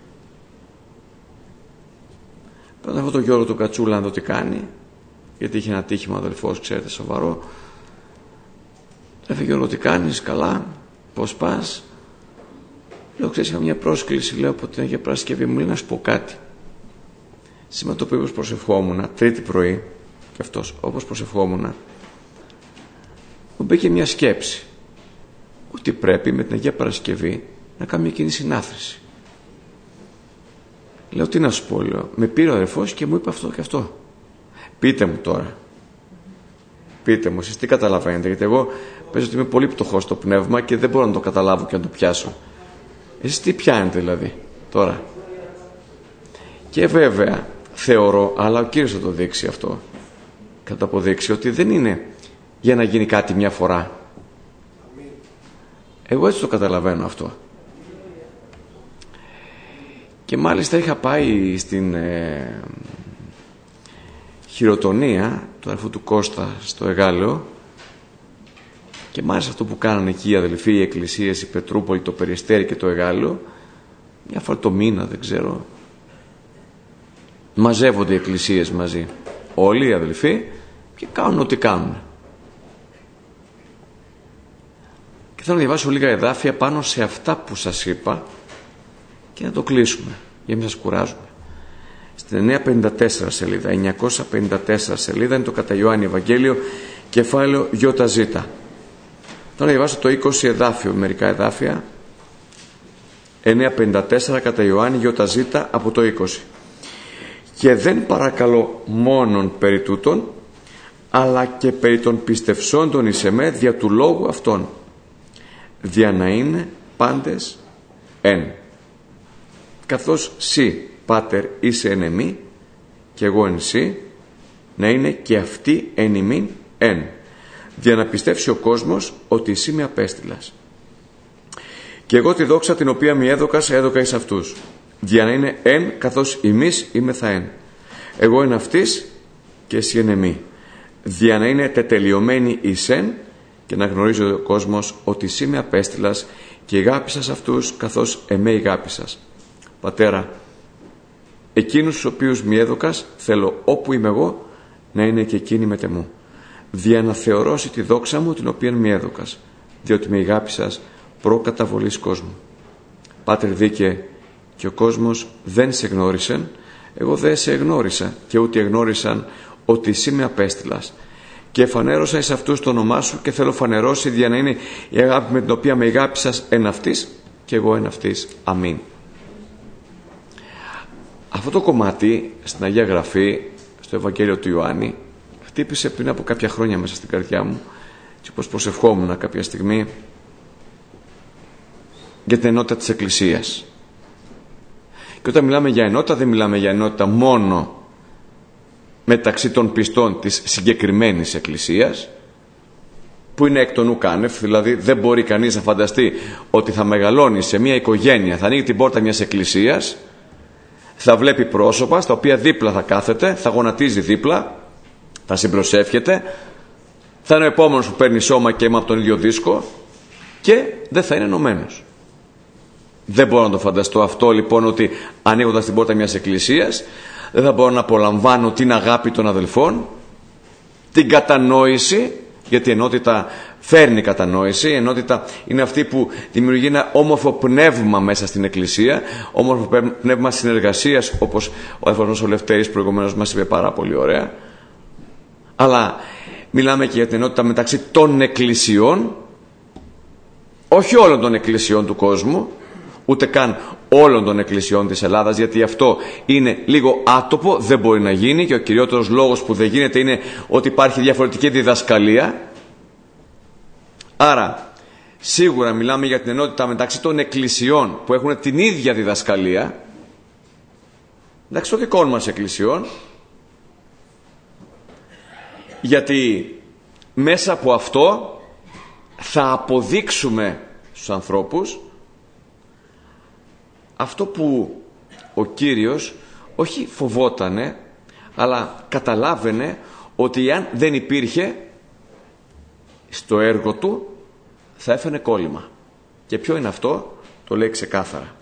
Παίρνω αυτό το Γιώργο του Κατσούλα να δω τι κάνει, γιατί είχε ένα τύχημα αδελφός, ξέρετε, σοβαρό. Έφυγε Γιώργο, τι κάνεις, καλά, πώς πας? Λέω, ξέρεις, είχα μια πρόσκληση, λέω, από την Αγία Παρασκευή. Μου λέει να σου πω κάτι. Σήμερα το οποίο όπως προσευχόμουν, Τρίτη πρωί, και αυτός, όπως προσευχόμουν, μου μπήκε μια σκέψη ότι πρέπει με την Αγία Παρασκευή να κάνω μια κοινή συνάθρηση. Λέω, τι να σου πω, λέω. Με πήρε ο αδερφός και μου είπε αυτό και αυτό. Πείτε μου τώρα. Πείτε μου, εσείς τι καταλαβαίνετε, γιατί εγώ παίζω ότι είμαι πολύ πτωχός στο πνεύμα και δεν μπορώ να το καταλάβω και να το πιάσω. Εσείς τι πιάνετε δηλαδή τώρα? Και βέβαια θεωρώ, αλλά ο Κύριος θα το δείξει αυτό, κατά αποδείξει ότι δεν είναι για να γίνει κάτι μια φορά. Εγώ έτσι το καταλαβαίνω αυτό. Και μάλιστα είχα πάει στην ε, χειροτονία του αδελφού του Κώστα στο Εγάλεο, και μάλιστα αυτό που κάνανε εκεί οι αδελφοί, οι εκκλησίες, η Πετρούπολη, το Περιστέρι και το Εγάλεο, μια φορά το μήνα, δεν ξέρω, μαζεύονται οι εκκλησίες μαζί, όλοι οι αδελφοί, και κάνουν ό,τι κάνουν. Και θέλω να διαβάσω λίγα εδάφια πάνω σε αυτά που σας είπα και να το κλείσουμε, για να μην σας κουράζουμε. Στην εννιακόσια πενήντα τέσσερα σελίδα, εννιακόσια πενήντα τέσσερα σελίδα είναι το κατά Ιωάννη Ευαγγέλιο, κεφάλαιο ΙΖ. Θέλω να διαβάσω το είκοσι εδάφιο, μερικά εδάφια. εννιακόσια πενήντα τέσσερα κατά Ιωάννη ΙΖ από το είκοσι. Και δεν παρακαλώ μόνον περί τούτων, αλλά και περί των πιστευσόντων εις εμέ δια του λόγου αυτών, δια να είναι πάντες εν. Καθώς σοι, Πάτερ, είσαι εν εμή και εγώ εν σοι, να είναι και αυτοί εν ημίν εν, για να πιστέψει ο κόσμος ότι εσύ με απέστειλας. Και εγώ τη δόξα την οποία μη έδωκας έδωκα εις αυτούς, για να είναι εν καθώς ημείς είμεθα εν. Εγώ εν αυτής και εσύ εν εμεί, για να είναι τετελειωμένοι εις εν, και να γνωρίζει ο κόσμος ότι εσύ με απέστειλας και αγάπησας αυτούς καθώς εμέ αγάπησας. Πατέρα, εκείνους τους οποίους μη έδωκας θέλω όπου είμαι εγώ να είναι και εκείνοι μετεμού, δια να θεωρώσει τη δόξα μου την οποία μη έδωκας, διότι με αγάπησας προ καταβολής κόσμου. Πάτερ δίκαιε, και ο κόσμος δεν σε γνώρισε, εγώ δεν σε εγνώρισα, και ούτε εγνώρισαν ότι εσύ με απέστειλας. Και φανέρωσα εις αυτούς το όνομά σου, και θέλω φανερώσει για να είναι η αγάπη με την οποία με αγάπησας εν αυτής και εγώ εν αυτής. Αμήν. Αυτό το κομμάτι στην Αγία Γραφή, στο Ευαγγέλιο του Ιωάννη, χτύπησε πριν από κάποια χρόνια μέσα στην καρδιά μου, και όπως προσευχόμουν κάποια στιγμή για την ενότητα της Εκκλησίας. Και όταν μιλάμε για ενότητα, δεν μιλάμε για ενότητα μόνο μεταξύ των πιστών της συγκεκριμένης Εκκλησίας, που είναι εκ των ουκ άνευ, δηλαδή δεν μπορεί κανείς να φανταστεί ότι θα μεγαλώνει σε μια οικογένεια, θα ανοίγει την πόρτα μιας εκκλησίας, θα βλέπει πρόσωπα στα οποία δίπλα θα κάθεται, θα γονατίζει δίπλα, θα συμπροσεύχεται, θα είναι ο επόμενος που παίρνει σώμα και αίμα από τον ίδιο δίσκο και δεν θα είναι ενωμένος. Δεν μπορώ να το φανταστώ αυτό λοιπόν, ότι ανοίγοντας την πόρτα μιας εκκλησίας δεν θα μπορώ να απολαμβάνω την αγάπη των αδελφών, την κατανόηση, γιατί η ενότητα φέρνει κατανόηση. Η ενότητα είναι αυτή που δημιουργεί ένα όμορφο πνεύμα μέσα στην Εκκλησία, όμορφο πνεύμα συνεργασίας, όπως ο αδελφός ο Λευτέρης προηγουμένως μας είπε πάρα πολύ ωραία. Αλλά μιλάμε και για την ενότητα μεταξύ των εκκλησιών, όχι όλων των εκκλησιών του κόσμου, ούτε καν όλων των εκκλησιών της Ελλάδας, γιατί αυτό είναι λίγο άτοπο, δεν μπορεί να γίνει, και ο κυριότερος λόγος που δεν γίνεται είναι ότι υπάρχει διαφορετική διδασκαλία. Άρα σίγουρα μιλάμε για την ενότητα μεταξύ των εκκλησιών που έχουν την ίδια διδασκαλία, μεταξύ των δικών μας εκκλησιών, γιατί μέσα από αυτό θα αποδείξουμε στους ανθρώπους αυτό που ο Κύριος όχι φοβότανε, αλλά καταλάβαινε ότι αν δεν υπήρχε στο έργο του θα έφερε κόλλημα. Και ποιο είναι αυτό? Το λέει ξεκάθαρα.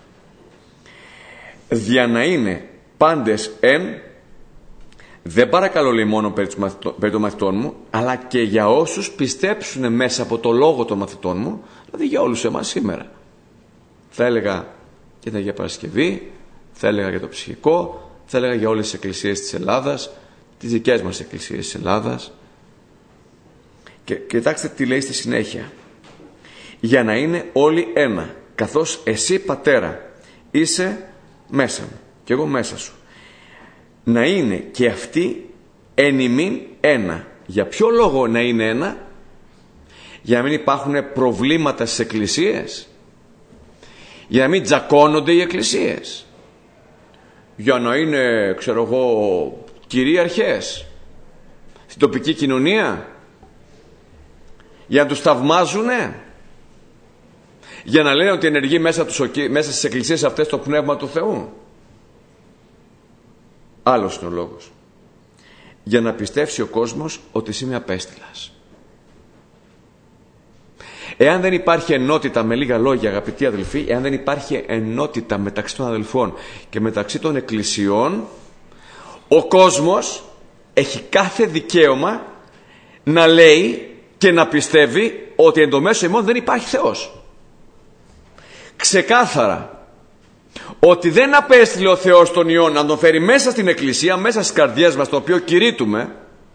Δια να είναι πάντες εν, δεν παρακαλώ λέει μόνο περί, μαθητών, περί των μαθητών μου, αλλά και για όσους πιστέψουν μέσα από το λόγο των μαθητών μου, δηλαδή για όλους εμάς σήμερα. Θα έλεγα για την Αγία Παρασκευή, θα έλεγα για το ψυχικό, θα έλεγα για όλες τις εκκλησίες της Ελλάδας, τις δικές μας εκκλησίες της Ελλάδας. Και κοιτάξτε τι λέει στη συνέχεια. Για να είναι όλοι ένα, καθώς εσύ Πατέρα είσαι μέσα μου και εγώ μέσα σου. Να είναι και αυτοί εν ημίν ένα. Για ποιο λόγο να είναι ένα? Για να μην υπάρχουν προβλήματα στις εκκλησίες, για να μην τζακώνονται οι εκκλησίες, για να είναι, ξέρω εγώ, κυρίαρχες στην τοπική κοινωνία, για να τους θαυμάζουνε, για να λένε ότι ενεργεί μέσα, τους, μέσα στις εκκλησίες αυτές το Πνεύμα του Θεού. Άλλος είναι ο λόγος. Για να πιστεύσει ο κόσμος ότι εσύ με απέστειλας. Εάν δεν υπάρχει ενότητα, με λίγα λόγια αγαπητοί αδελφοί, εάν δεν υπάρχει ενότητα μεταξύ των αδελφών και μεταξύ των εκκλησιών, ο κόσμος έχει κάθε δικαίωμα να λέει και να πιστεύει ότι εν το μέσο ημών δεν υπάρχει Θεός. Ξεκάθαρα. Ότι δεν απέστειλε ο Θεός τον Υιόν να τον φέρει μέσα στην εκκλησία, μέσα στις καρδιές μας, το οποίο κηρύττουμε,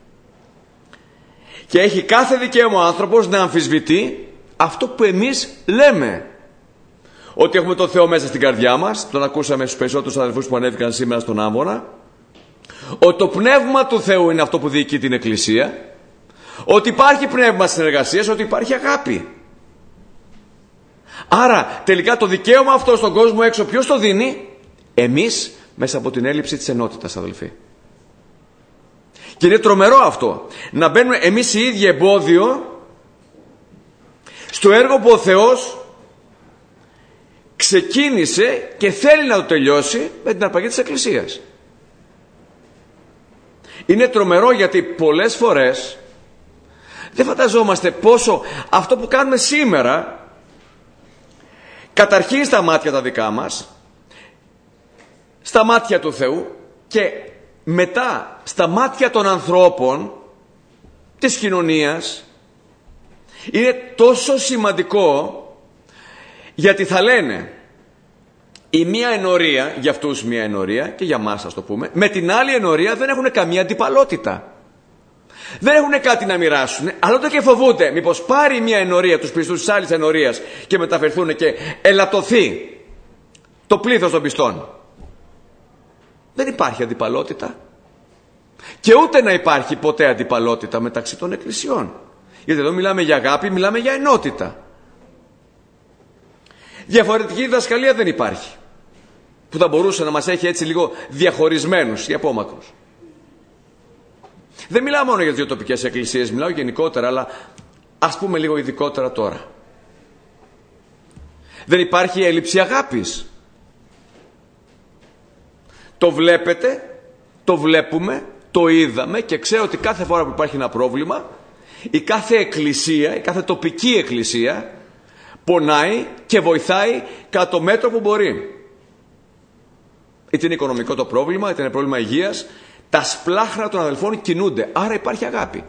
και έχει κάθε δικαίωμα ο άνθρωπος να αμφισβητεί αυτό που εμείς λέμε, ότι έχουμε τον Θεό μέσα στην καρδιά μας. Τον ακούσαμε στους περισσότερους αδελφούς που ανέβηκαν σήμερα στον Άμβονα, ότι το Πνεύμα του Θεού είναι αυτό που διοικεί την εκκλησία, ότι υπάρχει πνεύμα συνεργασίας, ότι υπάρχει αγάπη. Άρα τελικά το δικαίωμα αυτό στον κόσμο έξω ποιος το δίνει? Εμείς, μέσα από την έλλειψη της ενότητας, αδελφοί. Και είναι τρομερό αυτό, να μπαίνουμε εμείς οι ίδιοι εμπόδιο στο έργο που ο Θεός ξεκίνησε και θέλει να το τελειώσει με την αρπαγή της Εκκλησίας. Είναι τρομερό, γιατί πολλές φορές δεν φανταζόμαστε πόσο αυτό που κάνουμε σήμερα, καταρχήν στα μάτια τα δικά μας, στα μάτια του Θεού και μετά στα μάτια των ανθρώπων της κοινωνίας, είναι τόσο σημαντικό, γιατί θα λένε η μία ενορία, για αυτούς μία ενορία και για μας ας το πούμε, με την άλλη ενορία δεν έχουν καμία αντιπαλότητα. Δεν έχουν κάτι να μοιράσουν, αλλά τότε και φοβούνται μήπως πάρει μία ενορία τους πιστούς της άλλης ενορίας και μεταφερθούν και ελαττωθεί το πλήθος των πιστών. Δεν υπάρχει αντιπαλότητα. Και ούτε να υπάρχει ποτέ αντιπαλότητα μεταξύ των εκκλησιών. Γιατί εδώ μιλάμε για αγάπη, μιλάμε για ενότητα. Διαφορετική διδασκαλία δεν υπάρχει, που θα μπορούσε να μας έχει έτσι λίγο διαχωρισμένους ή απόμακρους. Δεν μιλάω μόνο για τις δύο τοπικές εκκλησίες, μιλάω γενικότερα, αλλά ας πούμε λίγο ειδικότερα τώρα. Δεν υπάρχει έλλειψη αγάπης. Το βλέπετε, το βλέπουμε, το είδαμε και ξέρω ότι κάθε φορά που υπάρχει ένα πρόβλημα, η κάθε εκκλησία, η κάθε τοπική εκκλησία πονάει και βοηθάει κατά το μέτρο που μπορεί. Είτε είναι οικονομικό το πρόβλημα, είτε είναι πρόβλημα υγείας, τα σπλάχνα των αδελφών κινούνται, άρα υπάρχει αγάπη.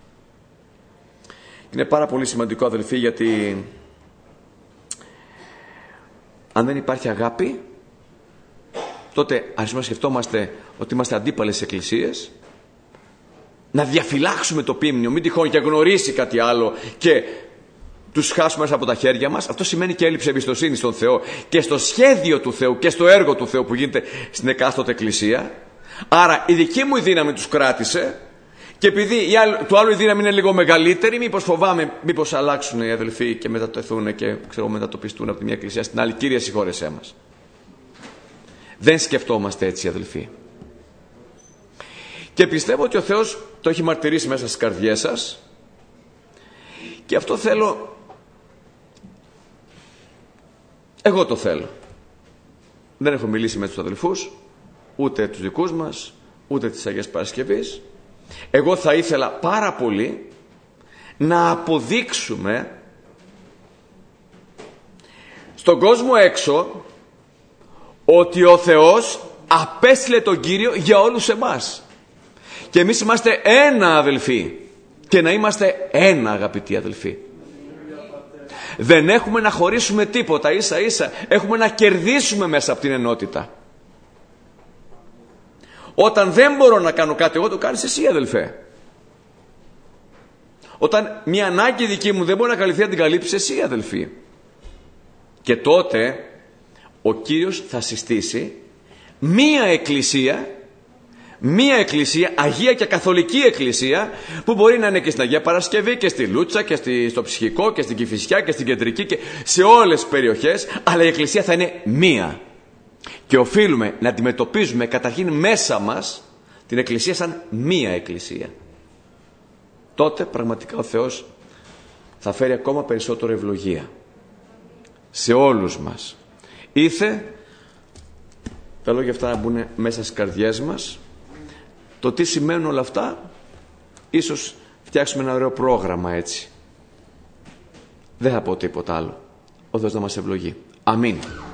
Είναι πάρα πολύ σημαντικό, αδελφοί, γιατί αν δεν υπάρχει αγάπη, τότε αρχίζουμε να σκεφτόμαστε ότι είμαστε αντίπαλες εκκλησίες, να διαφυλάξουμε το πίμνιο, μην τυχόν και γνωρίσει κάτι άλλο και τους χάσουμε μέσα από τα χέρια μας. Αυτό σημαίνει και έλλειψη εμπιστοσύνη στον Θεό και στο σχέδιο του Θεού και στο έργο του Θεού που γίνεται στην εκάστοτε εκκλησία. Άρα η δική μου η δύναμη τους κράτησε, και επειδή η άλλη, του άλλου η δύναμη είναι λίγο μεγαλύτερη, μήπως φοβάμαι, μήπως αλλάξουν οι αδελφοί και μετατεθούν και ξέρω, μετατοπιστούν από τη μια εκκλησία στην άλλη. Κύριε, συγχώρεσέ μας. Δεν σκεφτόμαστε έτσι, αδελφοί. Και πιστεύω ότι ο Θεός το έχει μαρτυρήσει μέσα στις καρδιές σας, και αυτό θέλω, εγώ το θέλω. Δεν έχω μιλήσει με τους αδελφούς, ούτε τους δικούς μας, ούτε της Αγίας Παρασκευής. Εγώ θα ήθελα πάρα πολύ να αποδείξουμε στον κόσμο έξω ότι ο Θεός απέστειλε τον Κύριο για όλους εμάς. Και εμείς είμαστε ένα, αδελφοί. Και να είμαστε ένα, αγαπητοί αδελφοί. Δεν έχουμε να χωρίσουμε τίποτα, ίσα ίσα έχουμε να κερδίσουμε μέσα από την ενότητα. Όταν δεν μπορώ να κάνω κάτι εγώ, το κάνεις εσύ, αδελφέ. Όταν μια ανάγκη δική μου δεν μπορεί να καλυφθεί, να την καλύψεις εσύ, αδελφοί. Και τότε ο Κύριος θα συστήσει μία εκκλησία, μία εκκλησία, Αγία και Καθολική εκκλησία, που μπορεί να είναι και στην Αγία Παρασκευή και στη Λούτσα και στη, στο Ψυχικό και στην Κηφισιά και στην Κεντρική και σε όλες τις περιοχές, αλλά η εκκλησία θα είναι μία. Και οφείλουμε να αντιμετωπίζουμε καταρχήν μέσα μας την εκκλησία σαν μία εκκλησία. Τότε πραγματικά ο Θεός θα φέρει ακόμα περισσότερο ευλογία σε όλους μας. Ήθε τα λόγια αυτά να μπουν μέσα στις καρδιές μας. Το τι σημαίνουν όλα αυτά, ίσως φτιάξουμε ένα ωραίο πρόγραμμα έτσι. Δεν θα πω τίποτα άλλο. Ο Θεός να μας ευλογεί. Αμήν.